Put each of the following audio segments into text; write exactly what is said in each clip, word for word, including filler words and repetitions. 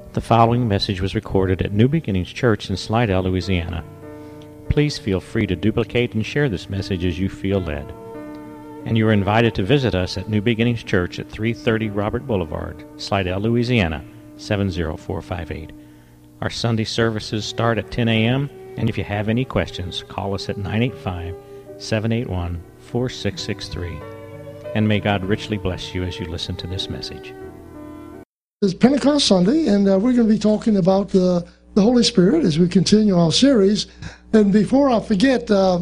The following message was recorded at New Beginnings Church in Slidell, Louisiana. Please feel free to duplicate and share this message as you feel led. And you are invited to visit us at New Beginnings Church at three thirty Robert Boulevard, Slidell, Louisiana, seven zero four five eight. Our Sunday services start at ten a.m., and if you have any questions, call us at nine eight five, seven eight one, four six six three. And may God richly bless you as you listen to this message. It's Pentecost Sunday, and uh, we're going to be talking about the, the Holy Spirit as we continue our series. And before I forget, uh,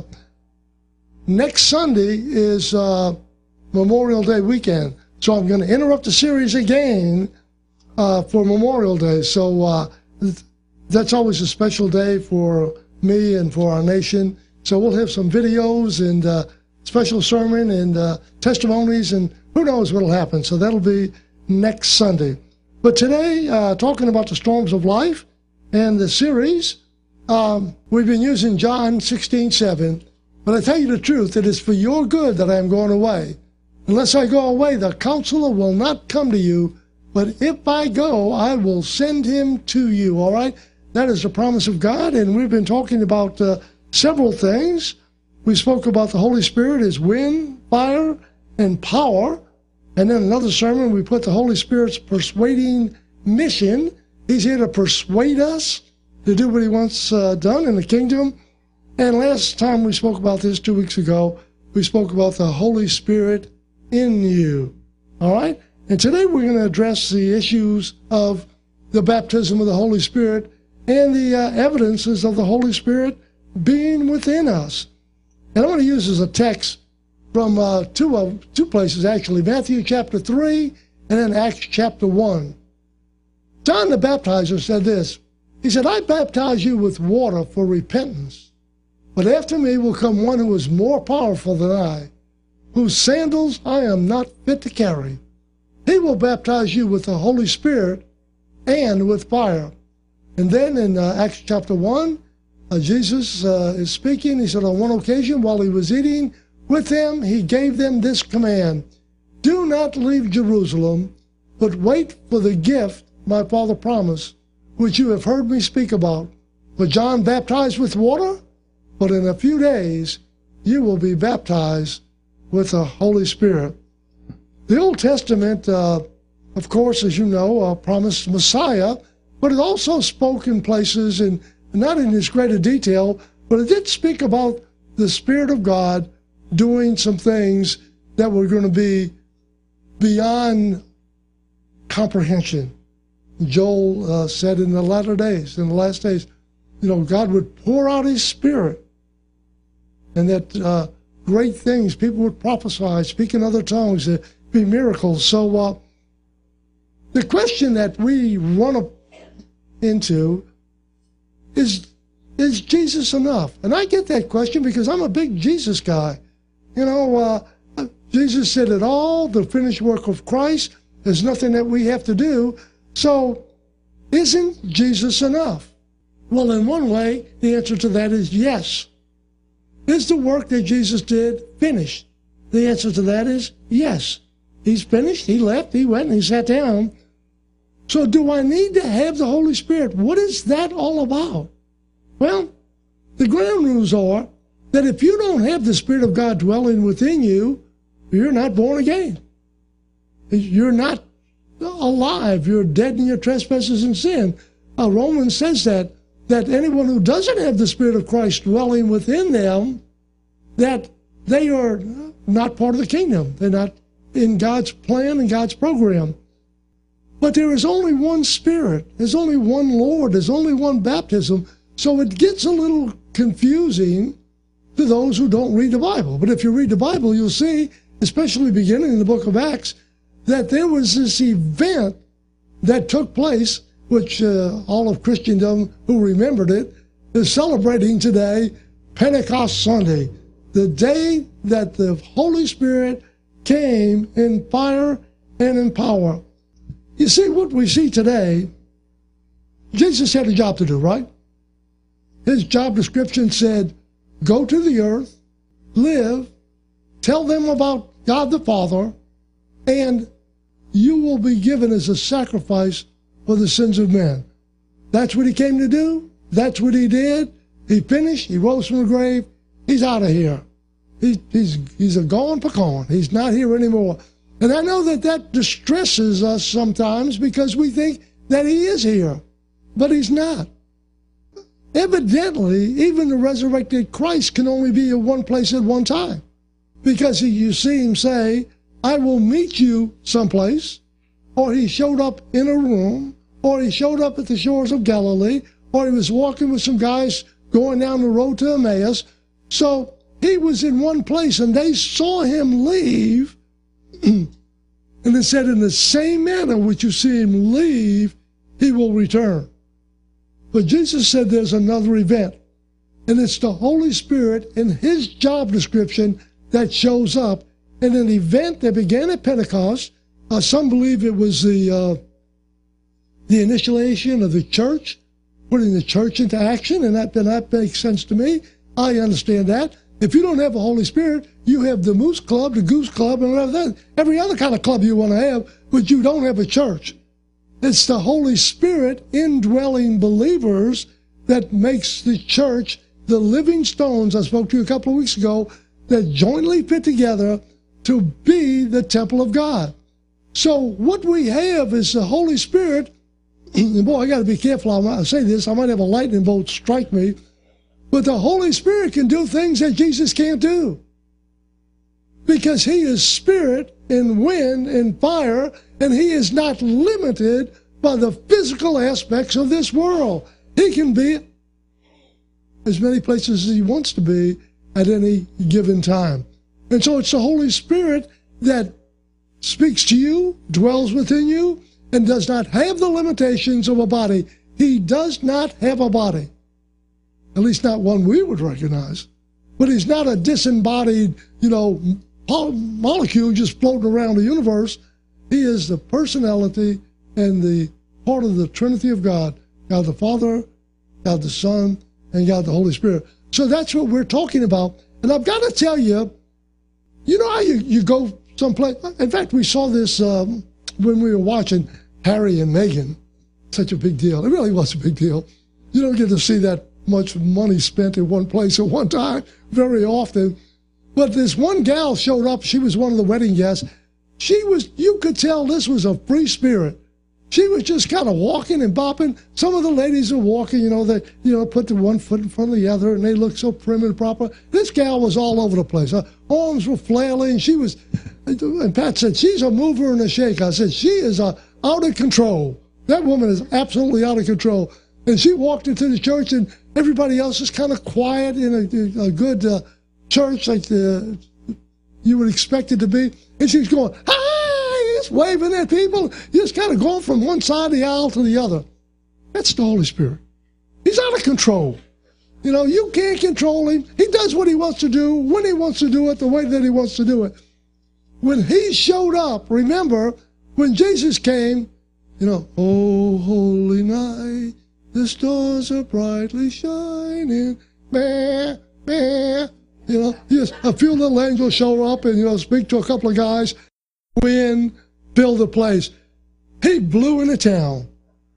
next Sunday is uh, Memorial Day weekend, so I'm going to interrupt the series again uh, for Memorial Day. So uh, that's always a special day for me and for our nation. So we'll have some videos and uh, special sermon and uh, testimonies, and who knows what will happen. So that'll be next Sunday. But today, uh, talking about the storms of life and the series, um, we've been using John sixteen seven. But I tell you the truth, it is for your good that I am going away. Unless I go away, the Counselor will not come to you. But if I go, I will send him to you. All right? That is the promise of God. And we've been talking about uh, several things. We spoke about the Holy Spirit as wind, fire, and power. And then another sermon, we put the Holy Spirit's persuading mission. He's here to persuade us to do what he wants uh, done in the kingdom. And last time we spoke about this, two weeks ago, we spoke about the Holy Spirit in you. All right? And today we're going to address the issues of the baptism of the Holy Spirit and the uh, evidences of the Holy Spirit being within us. And I'm going to use as a text from uh, two, uh, two places, actually, Matthew chapter three and then Acts chapter one. John the Baptizer said this. He said, I baptize you with water for repentance, but after me will come one who is more powerful than I, whose sandals I am not fit to carry. He will baptize you with the Holy Spirit and with fire. And then in uh, Acts chapter one, uh, Jesus uh, is speaking. He said, on one occasion while he was eating with them, he gave them this command, do not leave Jerusalem, but wait for the gift my Father promised, which you have heard me speak about. For John baptized with water, but in a few days you will be baptized with the Holy Spirit. The Old Testament, uh, of course, as you know, uh, promised Messiah, but it also spoke in places, and not in this greater detail, but it did speak about the Spirit of God doing some things that were going to be beyond comprehension. Joel uh, said in the latter days, in the last days, you know, God would pour out his Spirit, and that uh, great things, people would prophesy, speak in other tongues, there'd be miracles. So uh, the question that we run up into is, is Jesus enough? And I get that question because I'm a big Jesus guy. You know, uh, Jesus said it all, the finished work of Christ. There's nothing that we have to do. So, isn't Jesus enough? Well, in one way, the answer to that is yes. Is the work that Jesus did finished? The answer to that is yes. He's finished, he left, he went, and he sat down. So do I need to have the Holy Spirit? What is that all about? Well, the ground rules are that if you don't have the Spirit of God dwelling within you, you're not born again. You're not alive. You're dead in your trespasses and sin. Uh, Romans says that, that anyone who doesn't have the Spirit of Christ dwelling within them, that they are not part of the kingdom. They're not in God's plan and God's program. But there is only one Spirit. There's only one Lord. There's only one baptism. So it gets a little confusing to those who don't read the Bible. But if you read the Bible, you'll see, especially beginning in the book of Acts, that there was this event that took place, which uh, all of Christendom who remembered it is celebrating today, Pentecost Sunday, the day that the Holy Spirit came in fire and in power. You see, what we see today, Jesus had a job to do, right? His job description said, go to the earth, live, tell them about God the Father, and you will be given as a sacrifice for the sins of men. That's what he came to do. That's what he did. He finished. He rose from the grave. He's out of here. He, he's, he's a gone pecan. He's not here anymore. And I know that that distresses us sometimes because we think that he is here, but he's not. Evidently, even the resurrected Christ can only be in one place at one time, because he, you see him say, I will meet you someplace, or he showed up in a room, or he showed up at the shores of Galilee, or he was walking with some guys going down the road to Emmaus. So he was in one place, and they saw him leave, and it said, in the same manner which you see him leave, he will return. But Jesus said there's another event, and it's the Holy Spirit in his job description that shows up in an event that began at Pentecost. Uh, some believe it was the uh, the initiation of the church, putting the church into action, and that, and that makes sense to me. I understand that. If you don't have the Holy Spirit, you have the Moose Club, the Goose Club, and every, every other kind of club you want to have, but you don't have a church. It's the Holy Spirit indwelling believers that makes the church the living stones I spoke to you a couple of weeks ago that jointly fit together to be the temple of God. So what we have is the Holy Spirit. And boy, I got to be careful. I might say this. I might have a lightning bolt strike me. But the Holy Spirit can do things that Jesus can't do, because he is spirit and wind and fire, and he is not limited by the physical aspects of this world. He can be as many places as he wants to be at any given time. And so it's the Holy Spirit that speaks to you, dwells within you, and does not have the limitations of a body. He does not have a body, at least not one we would recognize. But he's not a disembodied, you know, molecule just floating around the universe. He is the personality and the part of the Trinity of God, God the Father, God the Son, and God the Holy Spirit. So that's what we're talking about. And I've got to tell you, you know how you, you go someplace. In fact, we saw this um, when we were watching Harry and Meghan. Such a big deal. It really was a big deal. You don't get to see that much money spent in one place at one time very often. But this one gal showed up. She was one of the wedding guests. She was, you could tell this was a free spirit. She was just kind of walking and bopping. Some of the ladies are walking, you know, they, you know, put the one foot in front of the other, and they look so prim and proper. This gal was all over the place. Her arms were flailing. She was, and Pat said, she's a mover and a shaker. I said, she is a, out of control. That woman is absolutely out of control. And she walked into the church, and everybody else is kind of quiet in a, a good uh, church like the, you would expect it to be. And she's going, hi, just waving at people, just kind of going from one side of the aisle to the other. That's the Holy Spirit. He's out of control. You know, you can't control him. He does what he wants to do, when he wants to do it, the way that he wants to do it. When he showed up, remember, when Jesus came, you know, oh, holy night, the stars are brightly shining, meh, meh. You know, yes, a few little angels show up and, you know, speak to a couple of guys. Wind filled the place. He blew into town.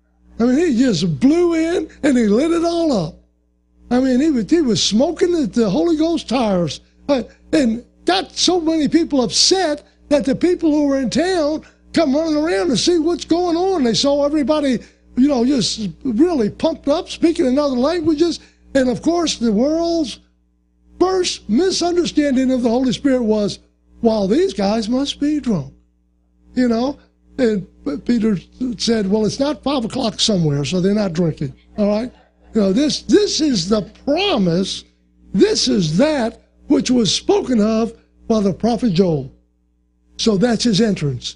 I mean, he just blew in and he lit it all up. I mean, he was, he was smoking the, the Holy Ghost tires uh, and got so many people upset that the people who were in town come running around to see what's going on. They saw everybody, you know, just really pumped up, speaking in other languages. And, of course, the world's first misunderstanding of the Holy Spirit was, well, these guys must be drunk, you know. And Peter said, well, it's not five o'clock somewhere, so they're not drinking, all right? You know, this, this is the promise. This is that which was spoken of by the prophet Joel. So that's his entrance.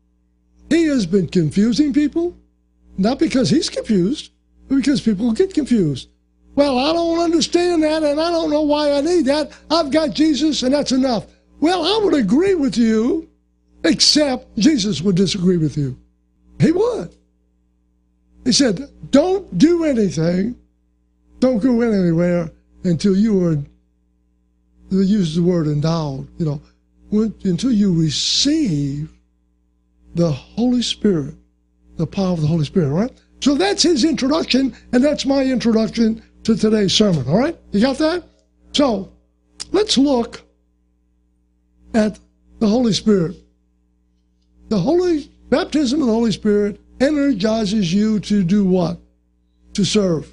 He has been confusing people, not because he's confused, but because people get confused. Well, I don't understand that, and I don't know why I need that. I've got Jesus, and that's enough. Well, I would agree with you, except Jesus would disagree with you. He would. He said, don't do anything, don't go anywhere until you are, he uses the word endowed, you know, when, until you receive the Holy Spirit the power of the Holy Spirit, all right? So that's his introduction, and that's my introduction to today's sermon, all right? You got that? So let's look at the Holy Spirit. The Holy baptism of the Holy Spirit energizes you to do what? To serve.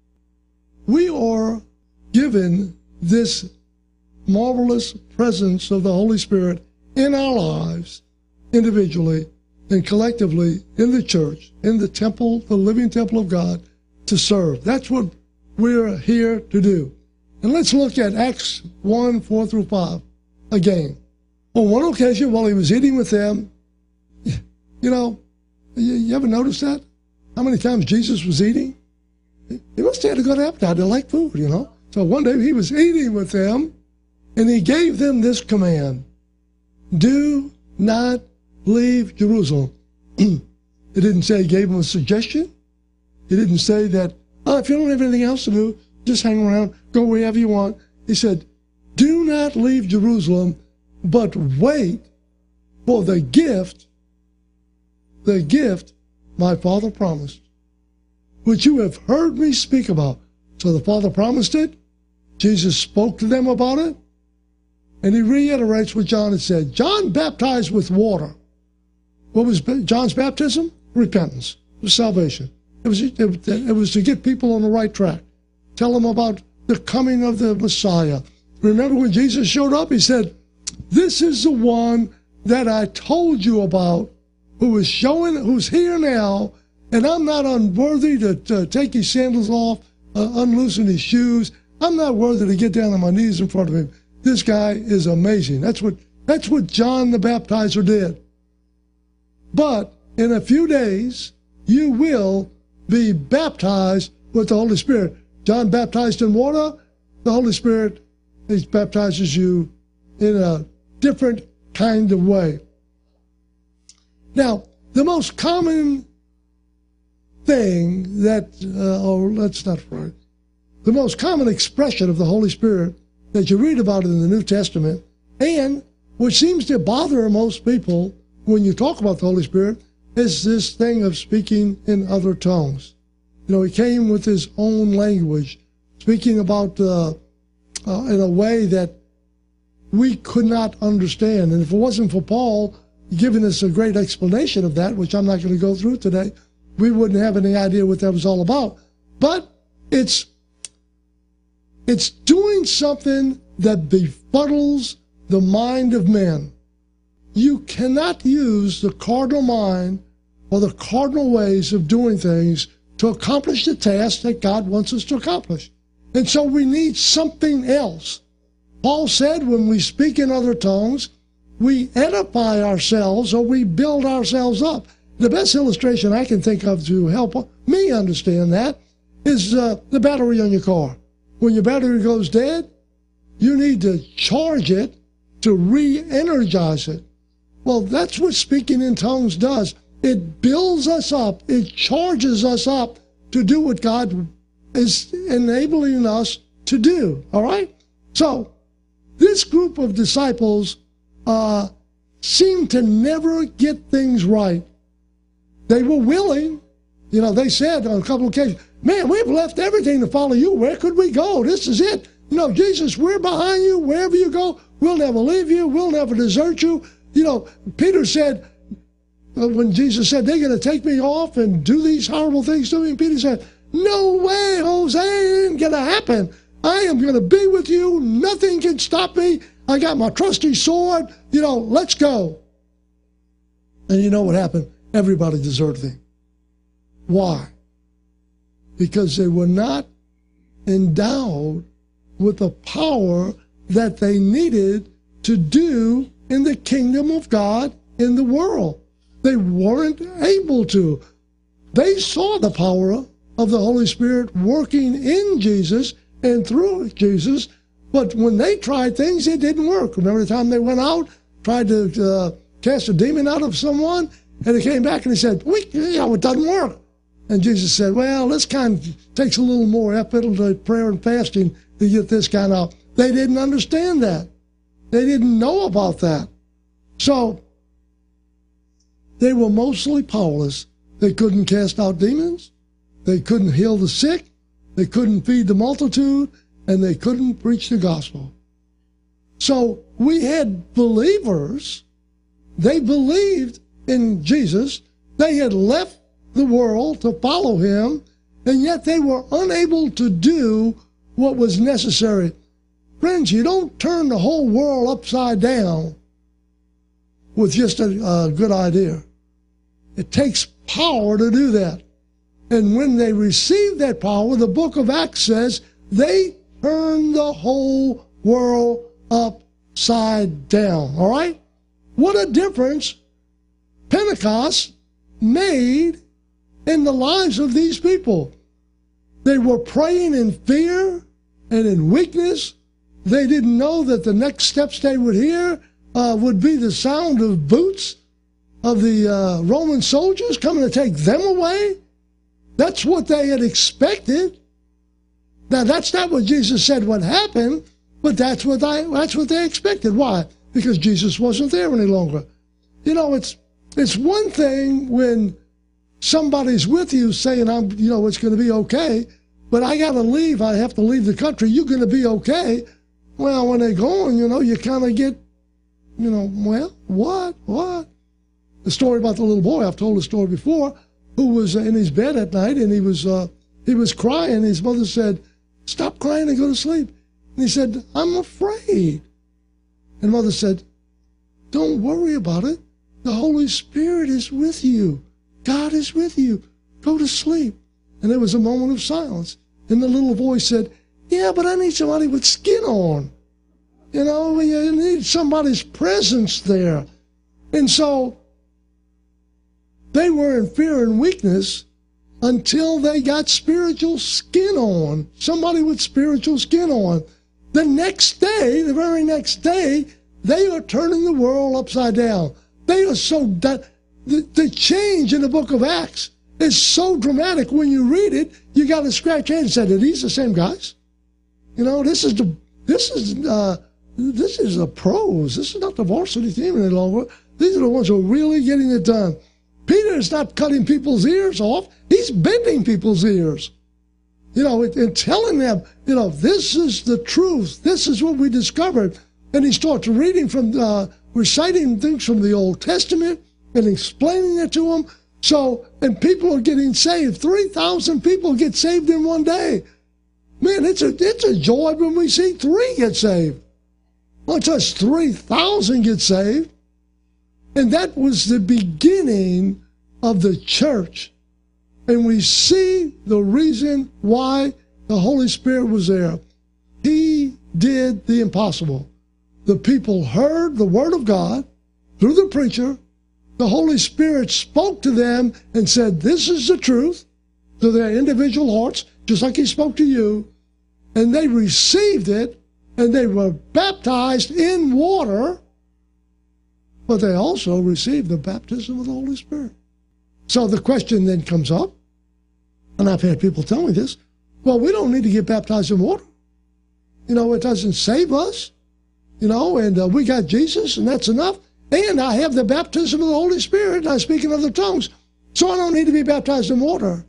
We are given this marvelous presence of the Holy Spirit in our lives, individually and collectively in the church, in the temple, the living temple of God, to serve. That's what we're here to do. And let's look at Acts one, four through five again. On one occasion, while he was eating with them, you know, you, you ever notice that? How many times Jesus was eating? He must have had a good appetite. They like food, you know. So one day he was eating with them, and he gave them this command: do not leave Jerusalem. It didn't say he gave them a suggestion. He didn't say that, oh, if you don't have anything else to do, just hang around, go wherever you want. He said, do not leave Jerusalem, but wait for the gift, the gift my Father promised, which you have heard me speak about. So the Father promised it. Jesus spoke to them about it. And he reiterates what John had said. John baptized with water. What was John's baptism? Repentance. It was salvation. It was, it, it was to get people on the right track. Tell them about the coming of the Messiah. Remember when Jesus showed up, he said, this is the one that I told you about, who is showing, who's here now, and I'm not unworthy to, to take his sandals off, uh, unloosen his shoes. I'm not worthy to get down on my knees in front of him. This guy is amazing. That's what, that's what John the Baptizer did. But in a few days, you will be baptized with the Holy Spirit. John baptized in water. The Holy Spirit, he baptizes you in a different kind of way. Now, the most common thing that, uh, or that's not right, the most common expression of the Holy Spirit that you read about in the New Testament, and which seems to bother most people when you talk about the Holy Spirit, is this thing of speaking in other tongues. You know, he came with his own language, speaking about uh, uh, in a way that we could not understand. And if it wasn't for Paul giving us a great explanation of that, which I'm not going to go through today, we wouldn't have any idea what that was all about. But it's it's doing something that befuddles the mind of men. You cannot use the cardinal mind or the cardinal ways of doing things to accomplish the task that God wants us to accomplish. And so we need something else. Paul said when we speak in other tongues, we edify ourselves or we build ourselves up. The best illustration I can think of to help me understand that is uh, the battery on your car. When your battery goes dead, you need to charge it to re-energize it. Well, that's what speaking in tongues does. It builds us up. It charges us up to do what God is enabling us to do. All right? So, this group of disciples uh, seemed to never get things right. They were willing. You know, they said on a couple of occasions, man, we've left everything to follow you. Where could we go? This is it. You know, Jesus, we're behind you. Wherever you go, we'll never leave you. We'll never desert you. You know, Peter said, uh, when Jesus said, they're going to take me off and do these horrible things to me, and Peter said, no way, Jose, it ain't going to happen. I am going to be with you. Nothing can stop me. I got my trusty sword. You know, let's go. And you know what happened? Everybody deserted him. Why? Because they were not endowed with the power that they needed to do in the kingdom of God in the world. They weren't able to. They saw the power of the Holy Spirit working in Jesus and through Jesus, but when they tried things, it didn't work. Remember the time they went out, tried to uh, cast a demon out of someone, and they came back and they said, we, you know, it doesn't work. And Jesus said, well, this kind of takes a little more effort, like prayer and fasting, to get this kind out. They didn't understand that. They didn't know about that. So they were mostly powerless They couldn't cast out demons. They couldn't heal the sick. They couldn't feed the multitude. And they couldn't preach the gospel. So we had believers. They believed in Jesus. They had left the world to follow him, and yet they were unable to do what was necessary. Friends, you don't turn the whole world upside down with just a, a good idea. It takes power to do that. And when they received that power, the book of Acts says they turned the whole world upside down. All right? What a difference Pentecost made in the lives of these people. They were praying in fear and in weakness. They didn't know that the next steps they would hear uh, would be the sound of boots of the uh, Roman soldiers coming to take them away. That's what they had expected. Now, that's not what Jesus said would happen, but that's what I, that's what they expected. Why? Because Jesus wasn't there any longer. You know, it's it's one thing when somebody's with you saying, "I'm, you know, it's going to be okay," but I got to leave. I have to leave the country. You're going to be okay. Well, when they're gone, you know, you kind of get, you know, well, what, what? The story about the little boy, I've told the story before, who was in his bed at night and he was uh, he was crying. His mother said, "Stop crying and go to sleep." And he said, "I'm afraid." And mother said, "Don't worry about it. The Holy Spirit is with you. God is with you. Go to sleep." And there was a moment of silence. And the little voice said, "Yeah, but I need somebody with skin on. You know, you need somebody's presence there." And so they were in fear and weakness until they got spiritual skin on. Somebody with spiritual skin on. The next day, the very next day, they are turning the world upside down. They are so, the, the change in the book of Acts is so dramatic. When you read it, you got to scratch your head and say, "Are these the same guys?" You know, this is the, this is, uh, this is the pros. This is not the varsity team any longer. These are the ones who are really getting it done. Peter is not cutting people's ears off. He's bending people's ears. You know, and telling them, you know, this is the truth. This is what we discovered. And he starts reading from, uh, reciting things from the Old Testament and explaining it to them. So, and people are getting saved. three thousand people get saved in one day. Man, it's a, it's a joy when we see three get saved. Not just three thousand get saved. And that was the beginning of the church. And we see the reason why the Holy Spirit was there. He did the impossible. The people heard the word of God through the preacher. The Holy Spirit spoke to them and said, "This is the truth," to their individual hearts, just like he spoke to you. And they received it, and they were baptized in water, but they also received the baptism of the Holy Spirit. So the question then comes up, and I've had people tell me this, well, we don't need to get baptized in water. You know, it doesn't save us, you know, and uh, we got Jesus, and that's enough. And I have the baptism of the Holy Spirit, and I speak in other tongues, so I don't need to be baptized in water.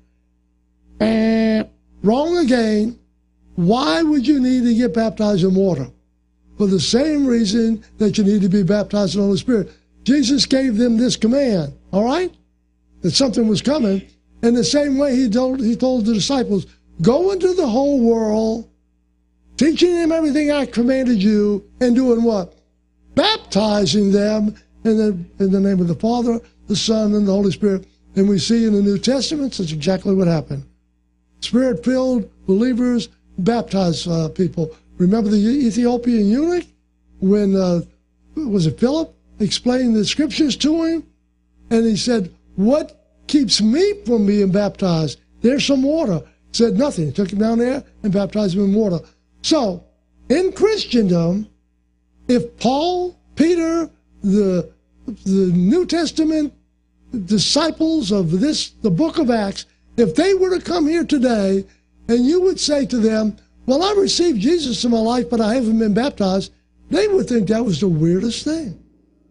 Eh, wrong again. Why would you need to get baptized in water? For the same reason that you need to be baptized in the Holy Spirit. Jesus gave them this command, all right? That something was coming. In the same way he told, he told the disciples, "Go into the whole world, teaching them everything I commanded you," and doing what? Baptizing them in the, in the name of the Father, the Son, and the Holy Spirit. And we see in the New Testament, that's exactly what happened. Spirit-filled believers baptize uh, people. Remember the Ethiopian eunuch when, uh, was it Philip, explained the scriptures to him? And he said, "What keeps me from being baptized? There's some water." He said nothing. He took him down there and baptized him in water. So, in Christendom, if Paul, Peter, the, the New Testament disciples of this, the book of Acts, if they were to come here today and you would say to them, "Well, I received Jesus in my life, but I haven't been baptized," they would think that was the weirdest thing.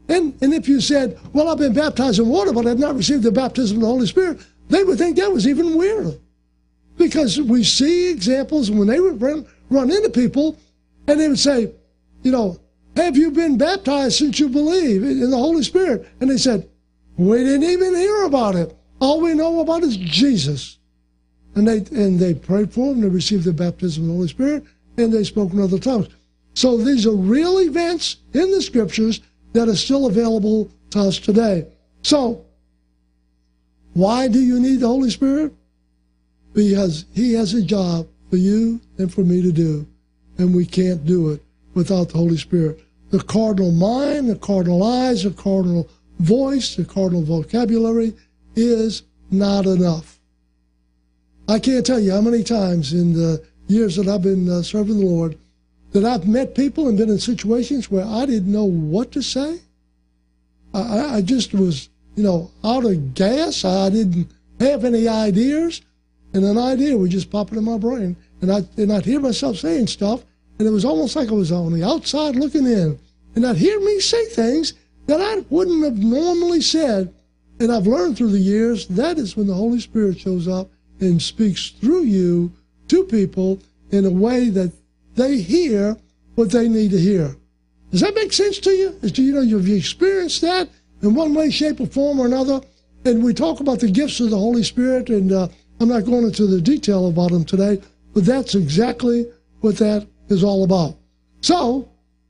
And, and if you said, well, I've been baptized in water, but I've not received the baptism of the Holy Spirit, they would think that was even weirder. Because we see examples when they would run, run into people, and they would say, you know, have you been baptized since you believe in the Holy Spirit? And they said, we didn't even hear about it. All we know about is Jesus. And they and they prayed for them, they received the baptism of the Holy Spirit, and they spoke in other tongues. So these are real events in the Scriptures that are still available to us today. So, why do you need the Holy Spirit? Because He has a job for you and for me to do, and we can't do it without the Holy Spirit. The cardinal mind, the cardinal eyes, the cardinal voice, the cardinal vocabulary is not enough. I can't tell you how many times in the years that I've been uh, serving the Lord that I've met people and been in situations where I didn't know what to say. I, I just was, you know, out of gas. I didn't have any ideas. And an idea would just pop into my brain. And, I, and I'd hear myself saying stuff, and it was almost like I was on the outside looking in. And I'd hear me say things that I wouldn't have normally said. And I've learned through the years, that is when the Holy Spirit shows up and speaks through you to people in a way that they hear what they need to hear. Does that make sense to you? Do you know, you've experienced that in one way, shape, or form or another? And we talk about the gifts of the Holy Spirit, and uh, I'm not going into the detail about them today, but that's exactly what that is all about. So,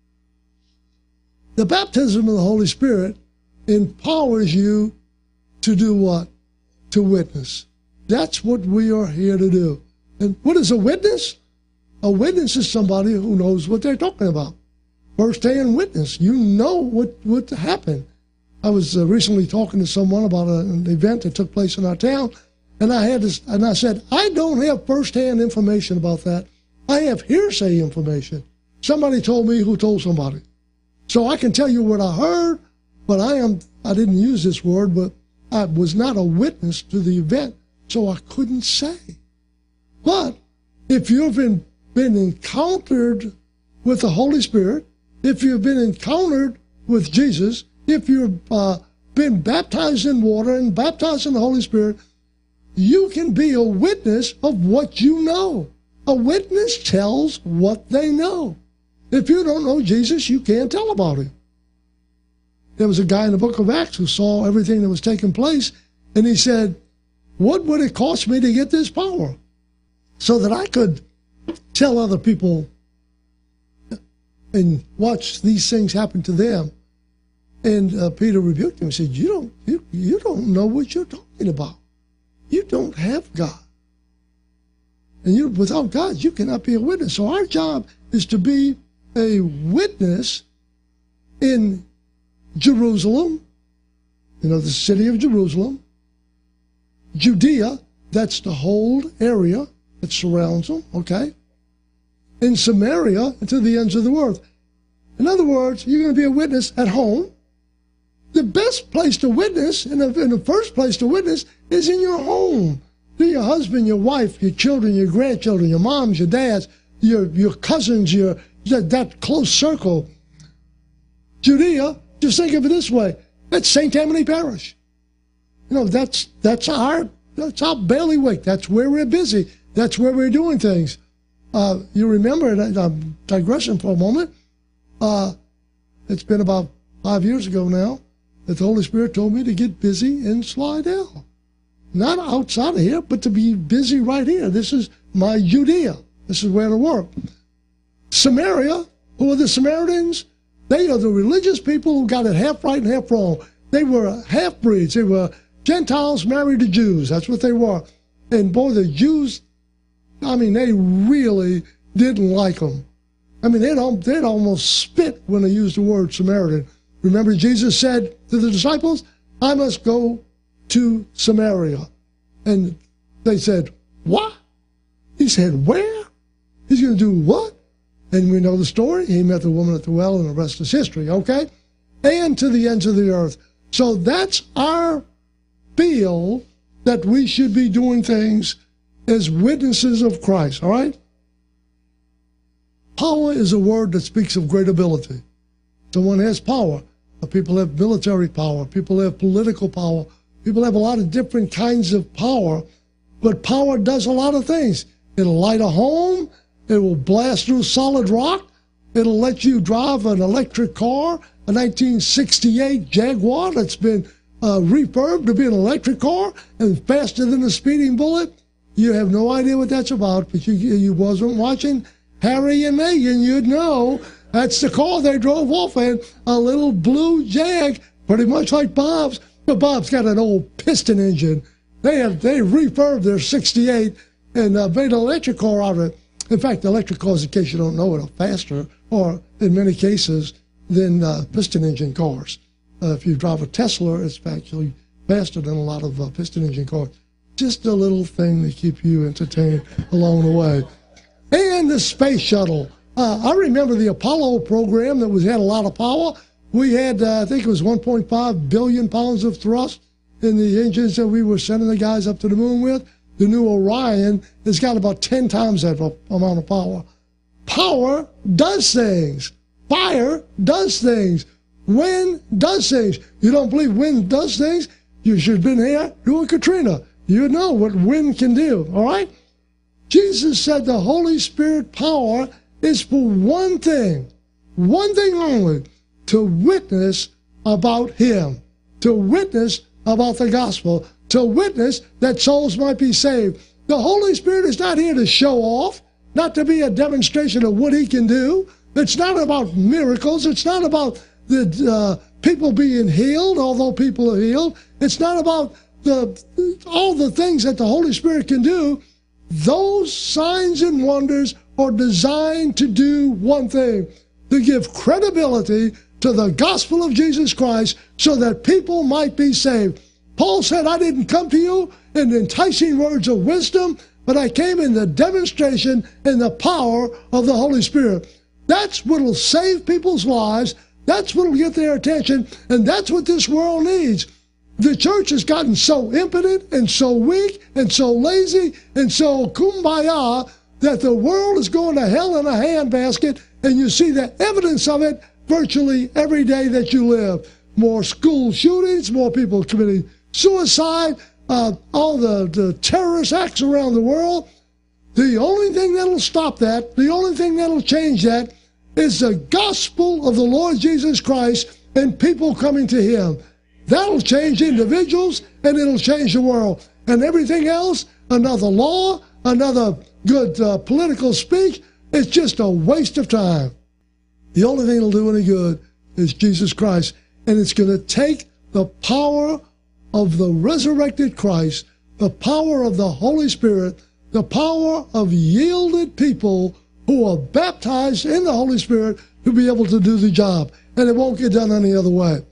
the baptism of the Holy Spirit empowers you to do what? To witness. That's what we are here to do. And what is a witness? A witness is somebody who knows what they're talking about. First-hand witness. You know what, what happened. I was uh, recently talking to someone about a, an event that took place in our town, and I had this, and I said, I don't have first-hand information about that. I have hearsay information. Somebody told me who told somebody. So I can tell you what I heard, but I am I didn't use this word, but I was not a witness to the event, so I couldn't say. But if you've been, been encountered with the Holy Spirit, if you've been encountered with Jesus, if you've uh, been baptized in water and baptized in the Holy Spirit, you can be a witness of what you know. A witness tells what they know. If you don't know Jesus, you can't tell about him. There was a guy in the book of Acts who saw everything that was taking place, and he said, what would it cost me to get this power so that I could tell other people and watch these things happen to them? And uh, Peter rebuked him and said, you don't, you, you don't know what you're talking about. You don't have God. And you, without God, you cannot be a witness. So our job is to be a witness in Jerusalem, you know, the city of Jerusalem, Judea, that's the whole area that surrounds them, okay? In Samaria, and to the ends of the earth. In other words, you're going to be a witness at home. The best place to witness, in the, in the first place to witness, is in your home. To your husband, your wife, your children, your grandchildren, your moms, your dads, your, your cousins, your that, that close circle. Judea, just think of it this way. That's Saint Tammany Parish. You know, that's that's our that's our bailiwick. That's where we're busy. That's where we're doing things. Uh, you remember, and I'm digressing for a moment, uh, it's been about five years ago now that the Holy Spirit told me to get busy in Slidell. Not outside of here, but to be busy right here. This is my Judea. This is where to work. Samaria, who are the Samaritans? They are the religious people who got it half right and half wrong. They were half-breeds. They were Gentiles married to Jews. That's what they were. And boy, the Jews, I mean, they really didn't like them. I mean, they'd, they'd almost spit when they used the word Samaritan. Remember, Jesus said to the disciples, I must go to Samaria. And they said, what? He said, where? He's going to do what? And we know the story. He met the woman at the well, and the rest is history, okay? And to the ends of the earth. So that's our feel that we should be doing things as witnesses of Christ, all right? Power is a word that speaks of great ability. Someone has power. Uh, people have military power. People have political power. People have a lot of different kinds of power. But power does a lot of things. It'll light a home. It will blast through solid rock. It'll let you drive an electric car, a nineteen sixty-eight Jaguar that's been uh, refurbed to be an electric car and faster than a speeding bullet. You have no idea what that's about, but you, you wasn't watching Harry and Meghan. You'd know that's the car they drove off in, a little blue Jag, pretty much like Bob's. But Bob's got an old piston engine. They have they refurbed their sixty-eight and uh, made an electric car out of it. In fact, electric cars, in case you don't know it, are faster, or in many cases, than uh, piston engine cars. Uh, if you drive a Tesla, it's actually faster than a lot of uh, piston engine cars. Just a little thing to keep you entertained along the way. And the space shuttle. Uh, I remember the Apollo program that was had a lot of power. We had, uh, I think it was one point five billion pounds of thrust in the engines that we were sending the guys up to the moon with. The new Orion has got about ten times that amount of power. Power does things. Fire does things. Wind does things. You don't believe wind does things? You should have been here doing Katrina. You know what wind can do, all right? Jesus said the Holy Spirit power is for one thing, one thing only, to witness about Him, to witness about the gospel, to witness that souls might be saved. The Holy Spirit is not here to show off, not to be a demonstration of what He can do. It's not about miracles. It's not about the uh, people being healed, although people are healed. It's not about the all the things that the Holy Spirit can do. Those signs and wonders are designed to do one thing, to give credibility to the gospel of Jesus Christ so that people might be saved. Paul said, I didn't come to you in enticing words of wisdom, but I came in the demonstration and the power of the Holy Spirit. That's what will save people's lives. That's what will get their attention, and that's what this world needs. The church has gotten so impotent and so weak and so lazy and so kumbaya that the world is going to hell in a handbasket, and you see the evidence of it virtually every day that you live. More school shootings, more people committing suicide, uh, all the, the terrorist acts around the world. The only thing that'll stop that, the only thing that'll change that, is the gospel of the Lord Jesus Christ and people coming to Him. That'll change individuals, and it'll change the world. And everything else, another law, another good uh, political speech, it's just a waste of time. The only thing that'll do any good is Jesus Christ. And it's going to take the power of the resurrected Christ, the power of the Holy Spirit, the power of yielded people who are baptized in the Holy Spirit to be able to do the job. And it won't get done any other way.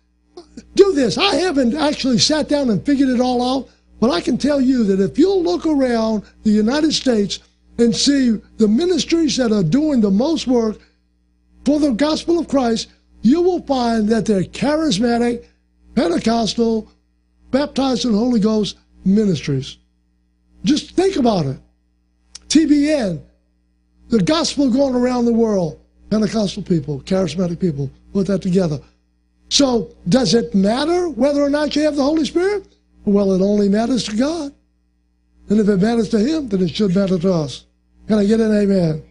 Do this. I haven't actually sat down and figured it all out, but I can tell you that if you'll look around the United States and see the ministries that are doing the most work for the gospel of Christ, you will find that they're charismatic, Pentecostal, baptized in the Holy Ghost ministries. Just think about it. T B N, the gospel going around the world, Pentecostal people, charismatic people, put that together. So does it matter whether or not you have the Holy Spirit? Well, it only matters to God. And if it matters to Him, then it should matter to us. Can I get an amen?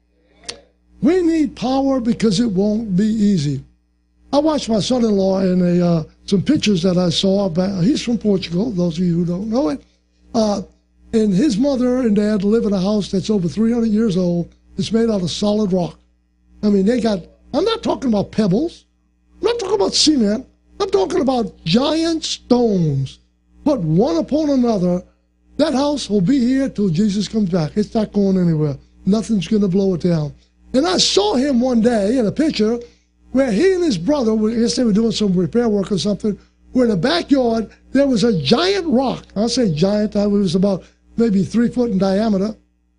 We need power because it won't be easy. I watched my son-in-law in a, uh, some pictures that I saw. About, he's from Portugal, those of you who don't know it. Uh, and his mother and dad live in a house that's over three hundred years old. It's made out of solid rock. I mean, they got, I'm not talking about pebbles. I'm not talking about cement. I'm talking about giant stones put one upon another. That house will be here till Jesus comes back. It's not going anywhere. Nothing's going to blow it down. And I saw him one day in a picture where he and his brother, I guess they were doing some repair work or something, where in the backyard there was a giant rock. I'll say giant, it was about maybe three foot in diameter.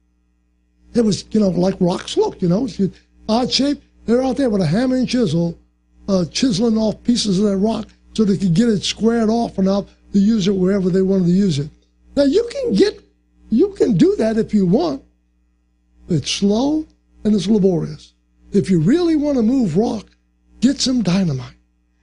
It was, you know, like rocks look, you know, odd shape. They're out there with a hammer and chisel, uh, chiseling off pieces of that rock so they could get it squared off enough to use it wherever they wanted to use it. Now, you can get, you can do that if you want. It's slow and it's laborious. If you really want to move rock, get some dynamite.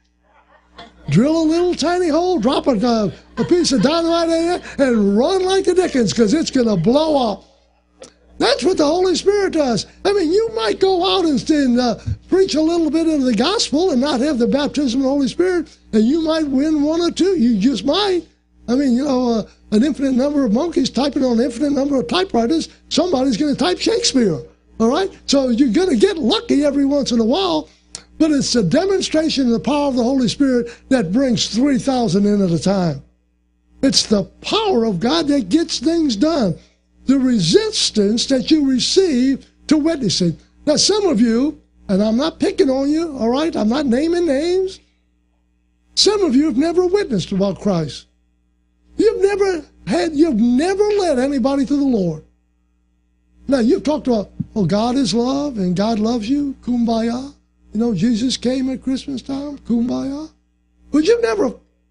drill a little tiny hole, drop a, uh, a piece of dynamite in it, and run like the dickens, because it's going to blow up. That's what the Holy Spirit does. I mean, you might go out and, and uh, preach a little bit of the gospel and not have the baptism of the Holy Spirit, and you might win one or two. You just might. I mean, you know, uh, an infinite number of monkeys typing on an infinite number of typewriters, somebody's going to type Shakespeare, all right? So you're going to get lucky every once in a while, but it's a demonstration of the power of the Holy Spirit that brings three thousand in at a time. It's the power of God that gets things done. The resistance that you receive to witnessing. Now, some of you, and I'm not picking on you, all right? I'm not naming names. Some of you have never witnessed about Christ. You've never had, you've never led anybody to the Lord. Now, you've talked about, oh, God is love, and God loves you, kumbaya. You know, Jesus came at Christmas time, kumbaya. But you've never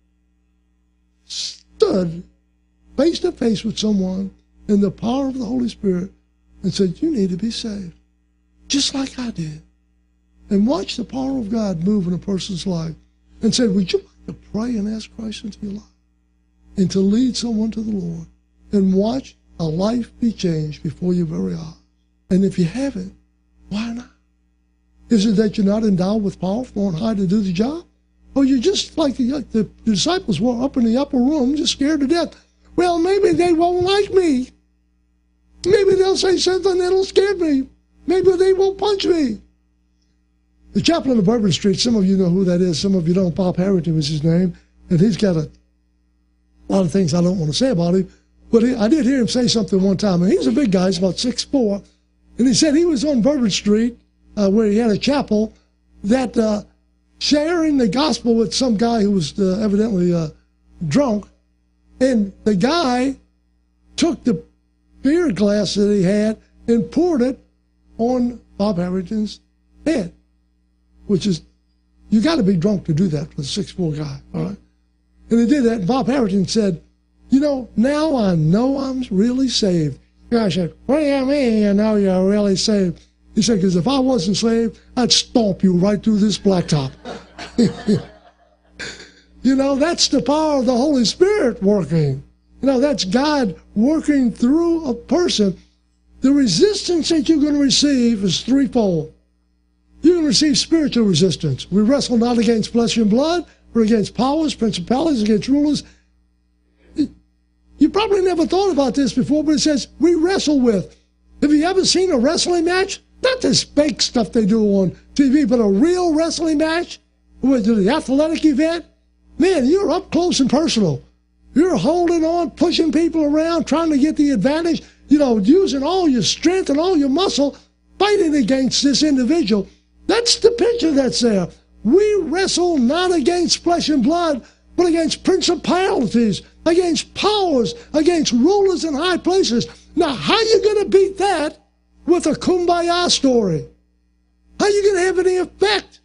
stood face to face with someone in the power of the Holy Spirit and said, you need to be saved, just like I did. And watch the power of God move in a person's life and said, would you like to pray and ask Christ into your life and to lead someone to the Lord and watch a life be changed before your very eyes? And if you haven't, why not? Is it that you're not endowed with power from on high to do the job? Or you're just like the, like the disciples were up in the upper room, just scared to death? Well, maybe they won't like me. Maybe they'll say something that'll scare me. Maybe they won't punch me. The chaplain of Bourbon Street, some of you know who that is. Some of you don't. Bob Harrington was his name. And he's got a lot of things I don't want to say about him. But he, I did hear him say something one time. And he's a big guy. He's about six foot four. And he said he was on Bourbon Street uh, where he had a chapel that uh, sharing the gospel with some guy who was uh, evidently uh, drunk. And the guy took the beer glass that he had and poured it on Bob Harrington's head, which is, you got to be drunk to do that for a six foot four guy, all right? And he did that, and Bob Harrington said, you know, now I know I'm really saved. The guy said, what do you mean you know you're really saved? He said, because if I wasn't saved, I'd stomp you right through this blacktop. You know, that's the power of the Holy Spirit working. You know, that's God working through a person. The resistance that you're going to receive is threefold. You're going to receive spiritual resistance. We wrestle not against flesh and blood, but against powers, principalities, against rulers. You probably never thought about this before, but it says we wrestle with. Have you ever seen a wrestling match? Not this fake stuff they do on T V, but a real wrestling match with the athletic event. Man, you're up close and personal. You're holding on, pushing people around, trying to get the advantage, you know, using all your strength and all your muscle, fighting against this individual. That's the picture that's there. We wrestle not against flesh and blood, but against principalities, against powers, against rulers in high places. Now, how are you going to beat that with a kumbaya story? How are you going to have any effect?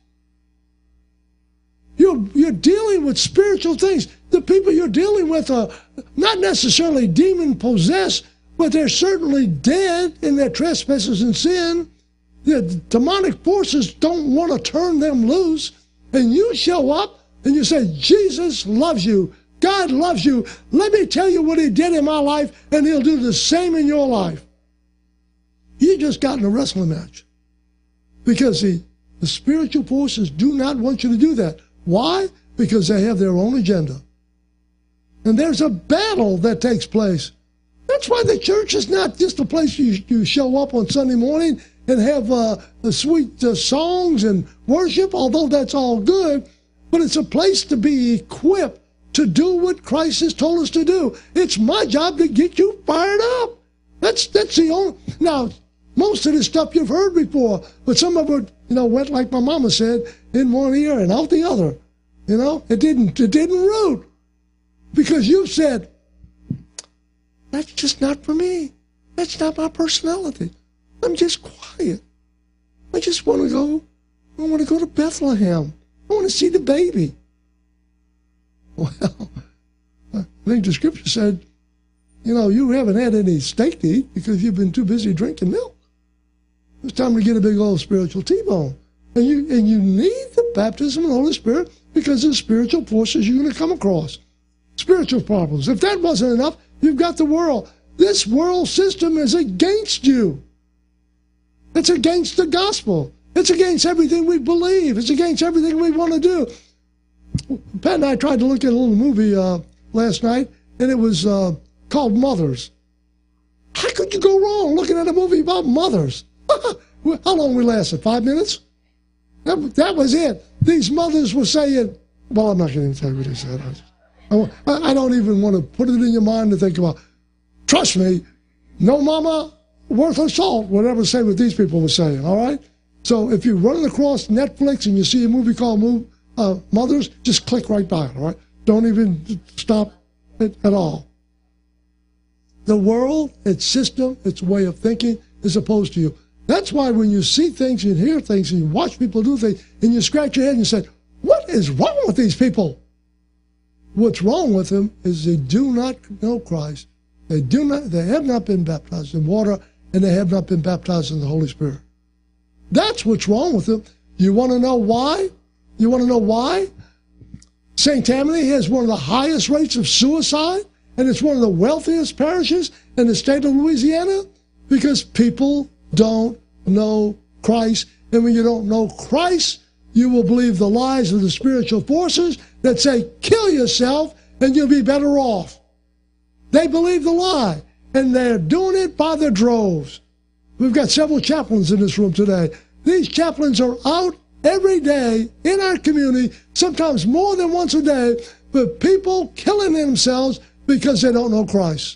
You're, you're dealing with spiritual things. The people you're dealing with are not necessarily demon-possessed, but they're certainly dead in their trespasses and sin. The demonic forces don't want to turn them loose. And you show up and you say, Jesus loves you. God loves you. Let me tell you what he did in my life, and he'll do the same in your life. You just got in a wrestling match. Because the, the spiritual forces do not want you to do that. Why? Because they have their own agenda. And there's a battle that takes place. That's why the church is not just a place you, you show up on Sunday morning and have uh, the sweet uh, songs and worship, although that's all good, but it's a place to be equipped to do what Christ has told us to do. It's my job to get you fired up. That's that's the only... Now, most of this stuff you've heard before, but some of it, you know, went like my mama said, in one ear and out the other. You know, it didn't, it didn't root. Because you said, that's just not for me. That's not my personality. I'm just quiet. I just want to go, I want to go to Bethlehem. I want to see the baby. Well, I think the scripture said, you know, you haven't had any steak to eat because you've been too busy drinking milk. It's time to get a big old spiritual T-bone. And you, and you need the baptism of the Holy Spirit because of the spiritual forces you're going to come across. Spiritual problems. If that wasn't enough, you've got the world. This world system is against you. It's against the gospel. It's against everything we believe. It's against everything we want to do. Pat and I tried to look at a little movie uh, last night, and it was uh, called Mothers. How could you go wrong looking at a movie about mothers? How long we lasted? Five minutes? That, that was it. These mothers were saying, well, I'm not going to tell you what they said. I, I don't even want to put it in your mind to think about. Trust me, no mama worth a salt would ever say what these people were saying, all right? So if you're running across Netflix and you see a movie called Move, uh, Mothers, just click right by it, all right? Don't even stop it at all. The world, its system, its way of thinking is opposed to you. That's why when you see things and hear things and you watch people do things and you scratch your head and you say, what is wrong with these people? What's wrong with them is they do not know Christ. They do not. They have not been baptized in water, and they have not been baptized in the Holy Spirit. That's what's wrong with them. You want to know why? You want to know why? Saint Tammany has one of the highest rates of suicide, and it's one of the wealthiest parishes in the state of Louisiana, because people don't know Christ. And when you don't know Christ, you will believe the lies of the spiritual forces that say, kill yourself and you'll be better off. They believe the lie, and they're doing it by the droves. We've got several chaplains in this room today. These chaplains are out every day in our community, sometimes more than once a day, with people killing themselves because they don't know Christ.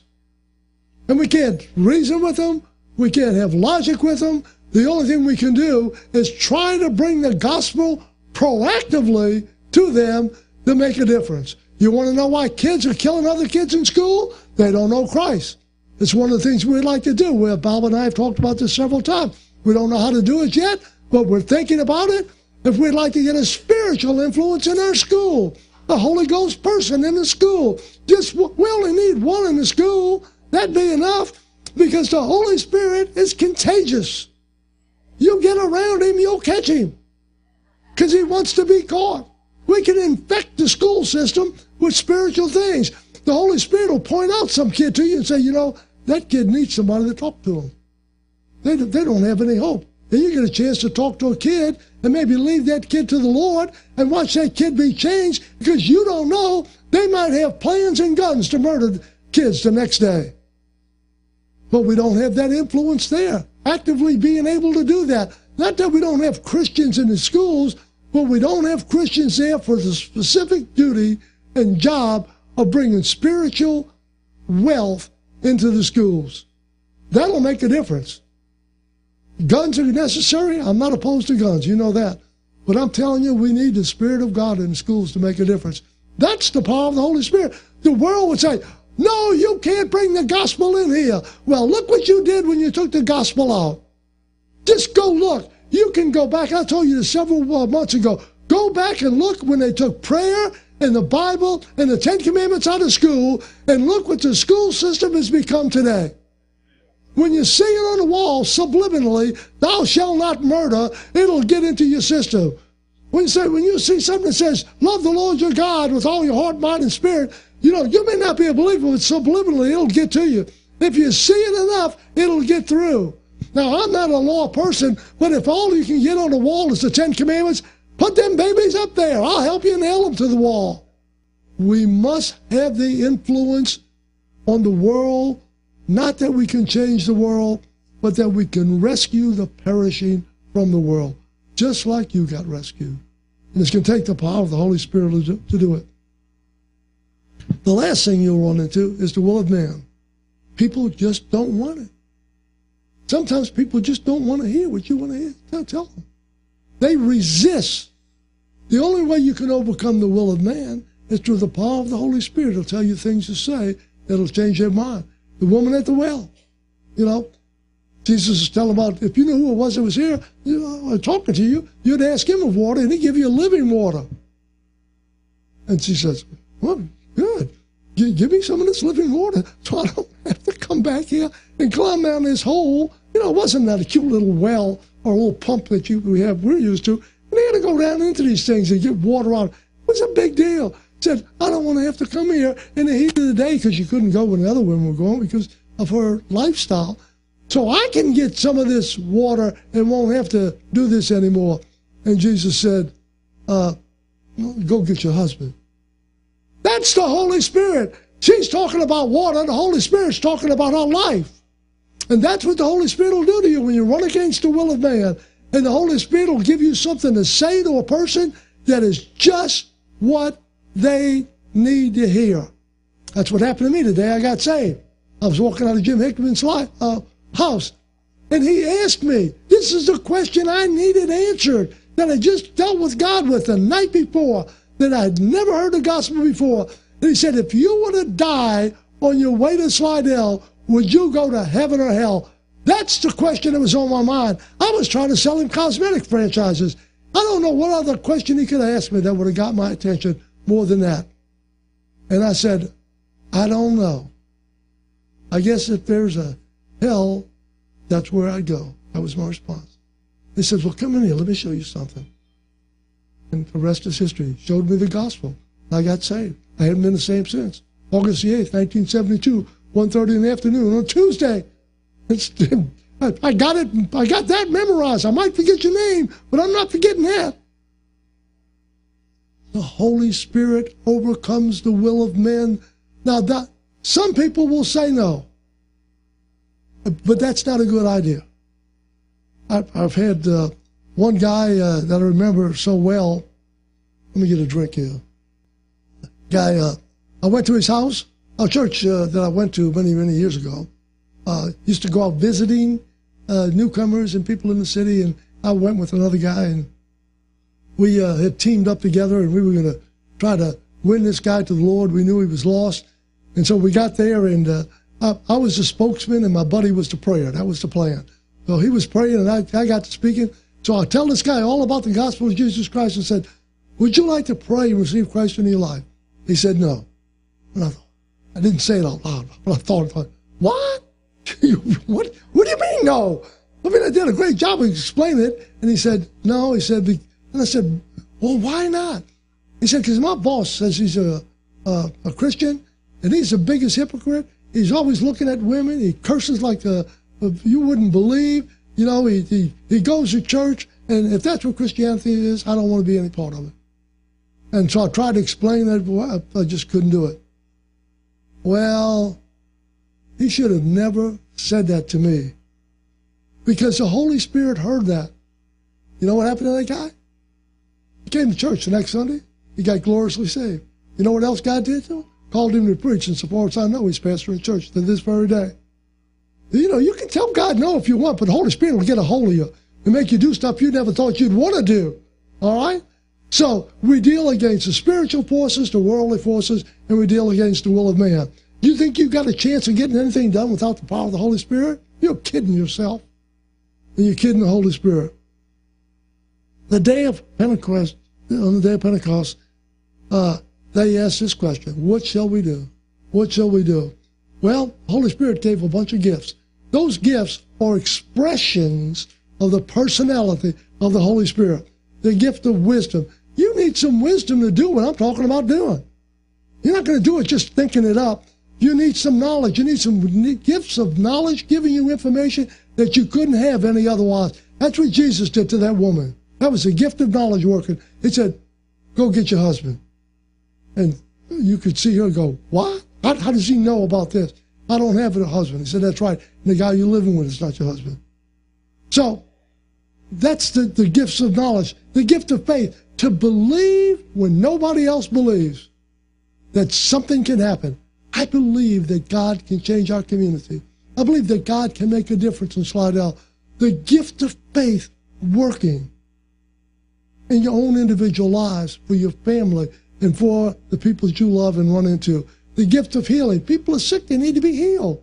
And we can't reason with them. We can't have logic with them. The only thing we can do is try to bring the gospel proactively to them to make a difference. You want to know why kids are killing other kids in school? They don't know Christ. It's one of the things we'd like to do. Well, Bob and I have talked about this several times. We don't know how to do it yet, but we're thinking about it. If we'd like to get a spiritual influence in our school, a Holy Ghost person in the school, just we only need one in the school. That'd be enough, because the Holy Spirit is contagious. You get around him, you'll catch him, because he wants to be caught. We can infect the school system with spiritual things. The Holy Spirit will point out some kid to you and say, you know, that kid needs somebody to talk to him. They, they don't have any hope. And you get a chance to talk to a kid and maybe lead that kid to the Lord and watch that kid be changed, because you don't know, they might have plans and guns to murder kids the next day. But we don't have that influence there, actively being able to do that. Not that we don't have Christians in the schools, but we don't have Christians there for the specific duty and job of bringing spiritual wealth into the schools. That'll make a difference. Guns are necessary. I'm not opposed to guns. You know that. But I'm telling you, we need the Spirit of God in the schools to make a difference. That's the power of the Holy Spirit. The world would say, no, you can't bring the gospel in here. Well, look what you did when you took the gospel out. Just go look. You can go back. I told you this several uh, months ago. Go back and look when they took prayer and the Bible and the Ten Commandments out of school, and look what the school system has become today. When you see it on the wall subliminally, thou shalt not murder, it'll get into your system. When you, say, when you see something that says, love the Lord your God with all your heart, mind, and spirit, you know, you may not be a believer, but subliminally it'll get to you. If you see it enough, it'll get through. Now, I'm not a law person, but if all you can get on the wall is the Ten Commandments, put them babies up there. I'll help you nail them to the wall. We must have the influence on the world, not that we can change the world, but that we can rescue the perishing from the world, just like you got rescued. And it's going to take the power of the Holy Spirit to do, to do it. The last thing you'll run into is the will of man. People just don't want it. Sometimes people just don't want to hear what you want to hear. Tell, tell them. They resist. The only way you can overcome the will of man is through the power of the Holy Spirit. It'll tell you things to say that'll change their mind. The woman at the well, you know, Jesus is telling about, if you knew who it was that was here, you know, talking to you, you'd ask him of water, and he'd give you living water. And she says, well, good. Give me some of this living water so I don't have to come back here and climb down this hole. You know, it wasn't that a cute little well or a little pump that you we have we're used to. And they had to go down into these things and get water out. What's a big deal? Said, I don't want to have to come here in the heat of the day, because she couldn't go when the other women were going because of her lifestyle. So I can get some of this water and won't have to do this anymore. And Jesus said, uh, go get your husband. That's the Holy Spirit. She's talking about water. The Holy Spirit's talking about our life. And that's what the Holy Spirit will do to you when you run against the will of man. And the Holy Spirit will give you something to say to a person that is just what they need to hear. That's what happened to me the day I got saved. I was walking out of Jim Hickman's life, uh, house, and he asked me, this is the question I needed answered, that I just dealt with God with the night before, that I'd never heard the gospel before. And he said, if you were to die on your way to Slidell, would you go to heaven or hell? That's the question that was on my mind. I was trying to sell him cosmetic franchises. I don't know what other question he could have asked me that would have got my attention more than that. And I said, I don't know. I guess if there's a hell, that's where I'd go. That was my response. He says, well, come in here. Let me show you something. And the rest is history. He showed me the gospel. I got saved. I haven't been the same since. August the eighth, nineteen seventy-two, one thirty in the afternoon on Tuesday. It's, I, I got it. I got that memorized. I might forget your name, but I'm not forgetting that. The Holy Spirit overcomes the will of men. Now, that, some people will say no, but that's not a good idea. I, I've had uh, one guy uh, that I remember so well. Let me get a drink here. Guy, uh, I went to his house, a church uh, that I went to many, many years ago. Uh, used to go out visiting uh, newcomers and people in the city, and I went with another guy, and we uh, had teamed up together, and we were going to try to win this guy to the Lord. We knew he was lost, and so we got there, and uh, I, I was the spokesman, and my buddy was the prayer. That was the plan. So he was praying, and I, I got to speaking. So I tell this guy all about the gospel of Jesus Christ and said, would you like to pray and receive Christ in your life? He said no. And I thought, I didn't say it out loud, but I thought, what? what? What do you mean no? I mean, I did a great job of explaining it. And he said, no. He said, and I said, well, why not? He said, because my boss says he's a, a, a Christian, and he's the biggest hypocrite. He's always looking at women. He curses like a, a, you wouldn't believe. You know, he, he, he goes to church, and if that's what Christianity is, I don't want to be any part of it. And so I tried to explain that, but I just couldn't do it. Well, he should have never said that to me, because the Holy Spirit heard that. You know what happened to that guy? He came to church the next Sunday. He got gloriously saved. You know what else God did to him? Called him to preach, and so far as I know, he's pastoring church to this very day. You know, you can tell God no if you want, but the Holy Spirit will get a hold of you and make you do stuff you never thought you'd want to do. All right? So we deal against the spiritual forces, the worldly forces, and we deal against the will of man. You think you've got a chance of getting anything done without the power of the Holy Spirit? You're kidding yourself. And you're kidding the Holy Spirit. The day of Pentecost, on the day of Pentecost, uh, they asked this question, what shall we do? What shall we do? Well, the Holy Spirit gave a bunch of gifts. Those gifts are expressions of the personality of the Holy Spirit. The gift of wisdom. You need some wisdom to do what I'm talking about doing. You're not going to do it just thinking it up. You need some knowledge. You need some gifts of knowledge, giving you information that you couldn't have any otherwise. That's what Jesus did to that woman. That was a gift of knowledge working. He said, go get your husband. And you could see her go, what? How, how does he know about this? I don't have a husband. He said, that's right. And the guy you're living with is not your husband. So that's the, the gifts of knowledge, the gift of faith, to believe when nobody else believes that something can happen. I believe that God can change our community. I believe that God can make a difference in Slidell. The gift of faith working in your own individual lives, for your family, and for the people that you love and run into. The gift of healing. People are sick, they need to be healed.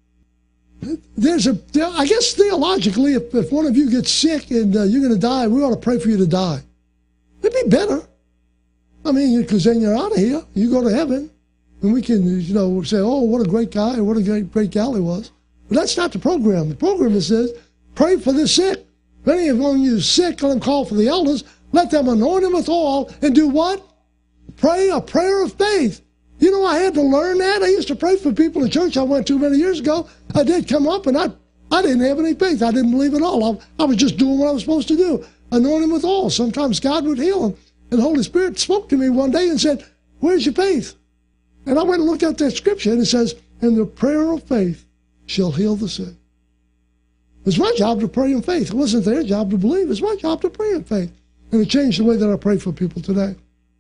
There's a, I guess theologically, if, if one of you gets sick and uh, you're going to die, we ought to pray for you to die. It'd be better. I mean, because then you're out of here. You go to heaven. And we can, you know, say, oh, what a great guy, what a great, great gal he was. But that's not the program. The program says, pray for the sick. If any of you is sick, let them call for the elders. Let them anoint him with oil and do what? Pray a prayer of faith. You know, I had to learn that. I used to pray for people in church I went to many years ago. I did come up, and I I didn't have any faith. I didn't believe at all. I, I was just doing what I was supposed to do. Anoint him with oil. Sometimes God would heal him. And the Holy Spirit spoke to me one day and said, where's your faith? And I went and looked at that scripture, and it says, and the prayer of faith shall heal the sick. It's my job to pray in faith. It wasn't their job to believe. It's my job to pray in faith. And it changed the way that I pray for people today.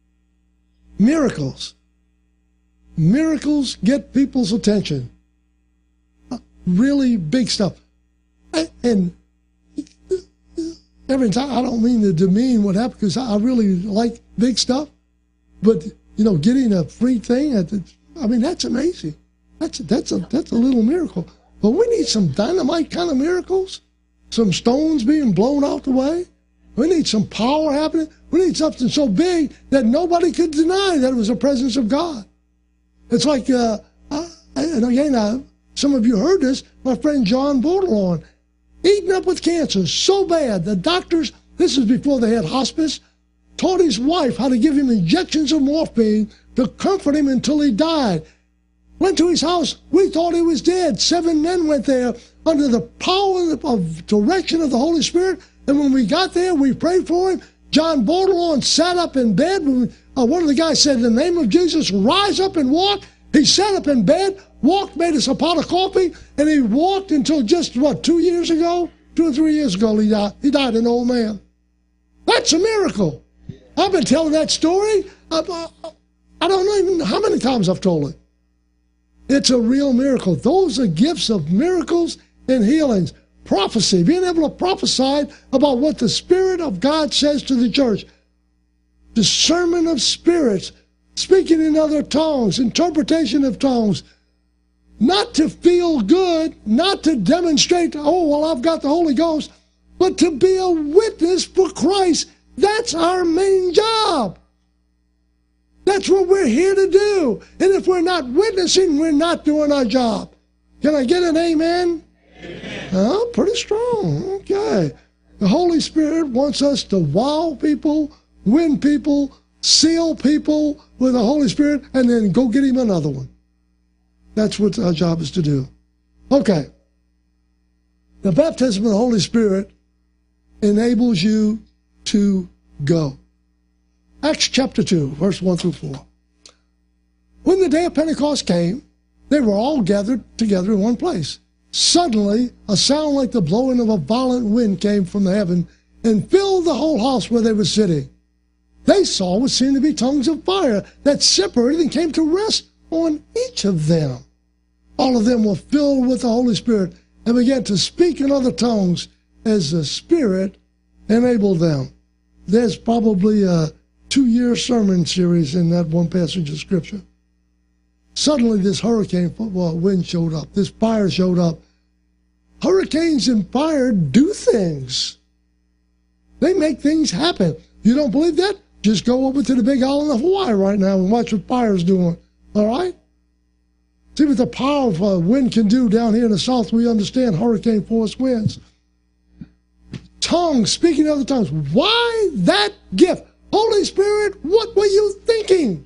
Miracles. Miracles get people's attention. Really big stuff. And every time, I don't mean to demean what happened, because I really like big stuff. But, you know, getting a free thing, I mean, that's amazing. That's, that's, a, that's a little miracle. But we need some dynamite kind of miracles. Some stones being blown out the way. We need some power happening. We need something so big that nobody could deny that it was the presence of God. It's like, uh, I, and again, uh, some of you heard this, my friend John Baudelaire, eaten up with cancer so bad, the doctors, this is before they had hospice, taught his wife how to give him injections of morphine to comfort him until he died. Went to his house, we thought he was dead. Seven men went there under the power of direction of the Holy Spirit, and when we got there, we prayed for him. John Baudelaire sat up in bed. When, uh, one of the guys said, in the name of Jesus, rise up and walk. He sat up in bed, walked, made us a pot of coffee, and he walked until just, what, two years ago? Two or three years ago, he died. He died an old man. That's a miracle. I've been telling that story. I, I don't know even how many times I've told it. It's a real miracle. Those are gifts of miracles and healings. Prophecy, being able to prophesy about what the Spirit of God says to the church. Discernment of spirits, speaking in other tongues, interpretation of tongues. Not to feel good, not to demonstrate, oh, well, I've got the Holy Ghost, but to be a witness for Christ. That's our main job. That's what we're here to do. And if we're not witnessing, we're not doing our job. Can I get an amen? Amen. Oh, pretty strong. Okay. The Holy Spirit wants us to wow people, win people, seal people with the Holy Spirit, and then go get him another one. That's what our job is to do. Okay. The baptism of the Holy Spirit enables you to go. Acts chapter two, verse one through four. When the day of Pentecost came, they were all gathered together in one place. Suddenly, a sound like the blowing of a violent wind came from the heaven and filled the whole house where they were sitting. They saw what seemed to be tongues of fire that separated and came to rest on each of them. All of them were filled with the Holy Spirit and began to speak in other tongues as the Spirit enabled them. There's probably a two-year sermon series in that one passage of Scripture. Suddenly this hurricane well, wind showed up. This fire showed up. Hurricanes and fire do things. They make things happen. You don't believe that? Just go over to the big island of Hawaii right now and watch what fire's doing. All right? See what the power of uh, wind can do down here in the south. We understand hurricane force winds. Tongues, speaking other tongues. Why that gift? Holy Spirit, what were you thinking?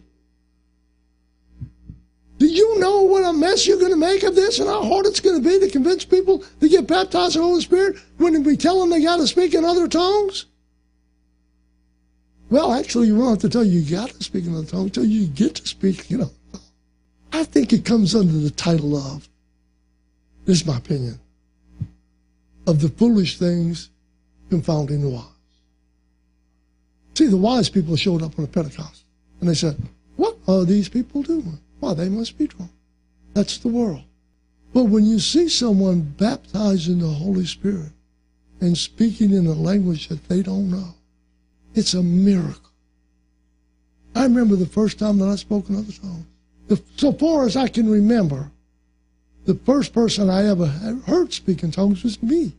Do you know what a mess you're going to make of this and how hard it's going to be to convince people to get baptized in the Holy Spirit when we tell them they got to speak in other tongues? Well, actually, you don't have to tell you you got to speak in other tongues until you get to speak, you know. I think it comes under the title of, this is my opinion, of the foolish things confounding the wise. See, the wise people showed up on the Pentecost, and they said, what are these people doing? Why, they must be drunk. That's the world. But when you see someone baptized in the Holy Spirit and speaking in a language that they don't know, it's a miracle. I remember the first time that I spoke in other tongues. If, so far as I can remember, the first person I ever heard speak in tongues was me.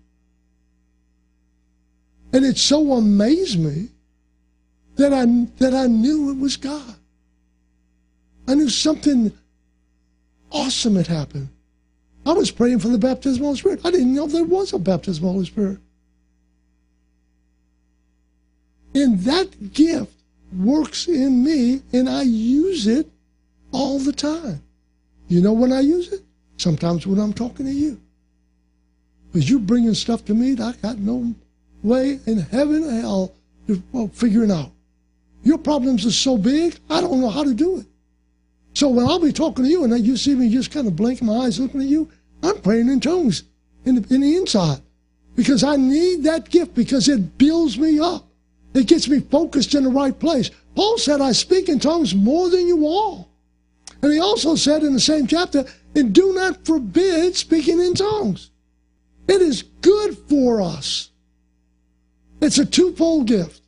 And it so amazed me that I, that I knew it was God. I knew something awesome had happened. I was praying for the baptism of the Holy Spirit. I didn't know there was a baptism of the Holy Spirit. And that gift works in me, and I use it all the time. You know when I use it? Sometimes when I'm talking to you. Because you're bringing stuff to me that I got no way in heaven or hell to well, figuring out. Your problems are so big, I don't know how to do it. So when I'll be talking to you and then you see me just kind of blinking my eyes looking at you, I'm praying in tongues in the, in the inside. Because I need that gift because it builds me up. It gets me focused in the right place. Paul said, I speak in tongues more than you all. And he also said in the same chapter, and do not forbid speaking in tongues. It is good for us. It's a twofold gift.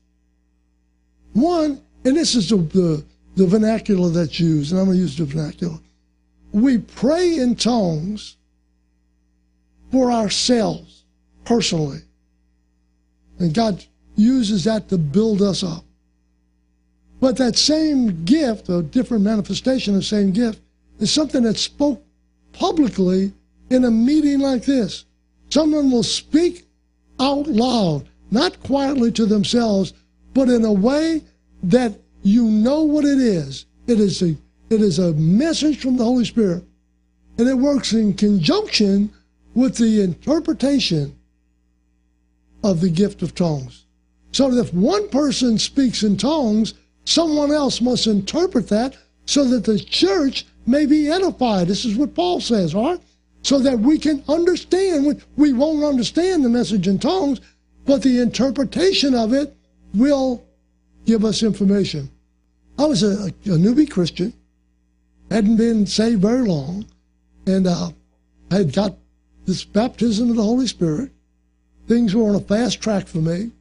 One, and this is the, the, the vernacular that's used, and I'm going to use the vernacular. We pray in tongues for ourselves, personally. And God uses that to build us up. But that same gift, or different manifestation of the same gift, is something that's spoke publicly in a meeting like this. Someone will speak out loud, not quietly to themselves, but in a way that you know what it is. It is a, it is a message from the Holy Spirit. And it works in conjunction with the interpretation of the gift of tongues. So that if one person speaks in tongues, someone else must interpret that so that the church may be edified. This is what Paul says, all right? So that we can understand. We won't understand the message in tongues, but the interpretation of it will give us information. I was a, a newbie Christian, hadn't been saved very long, and uh, I had got this baptism of the Holy Spirit. Things were on a fast track for me.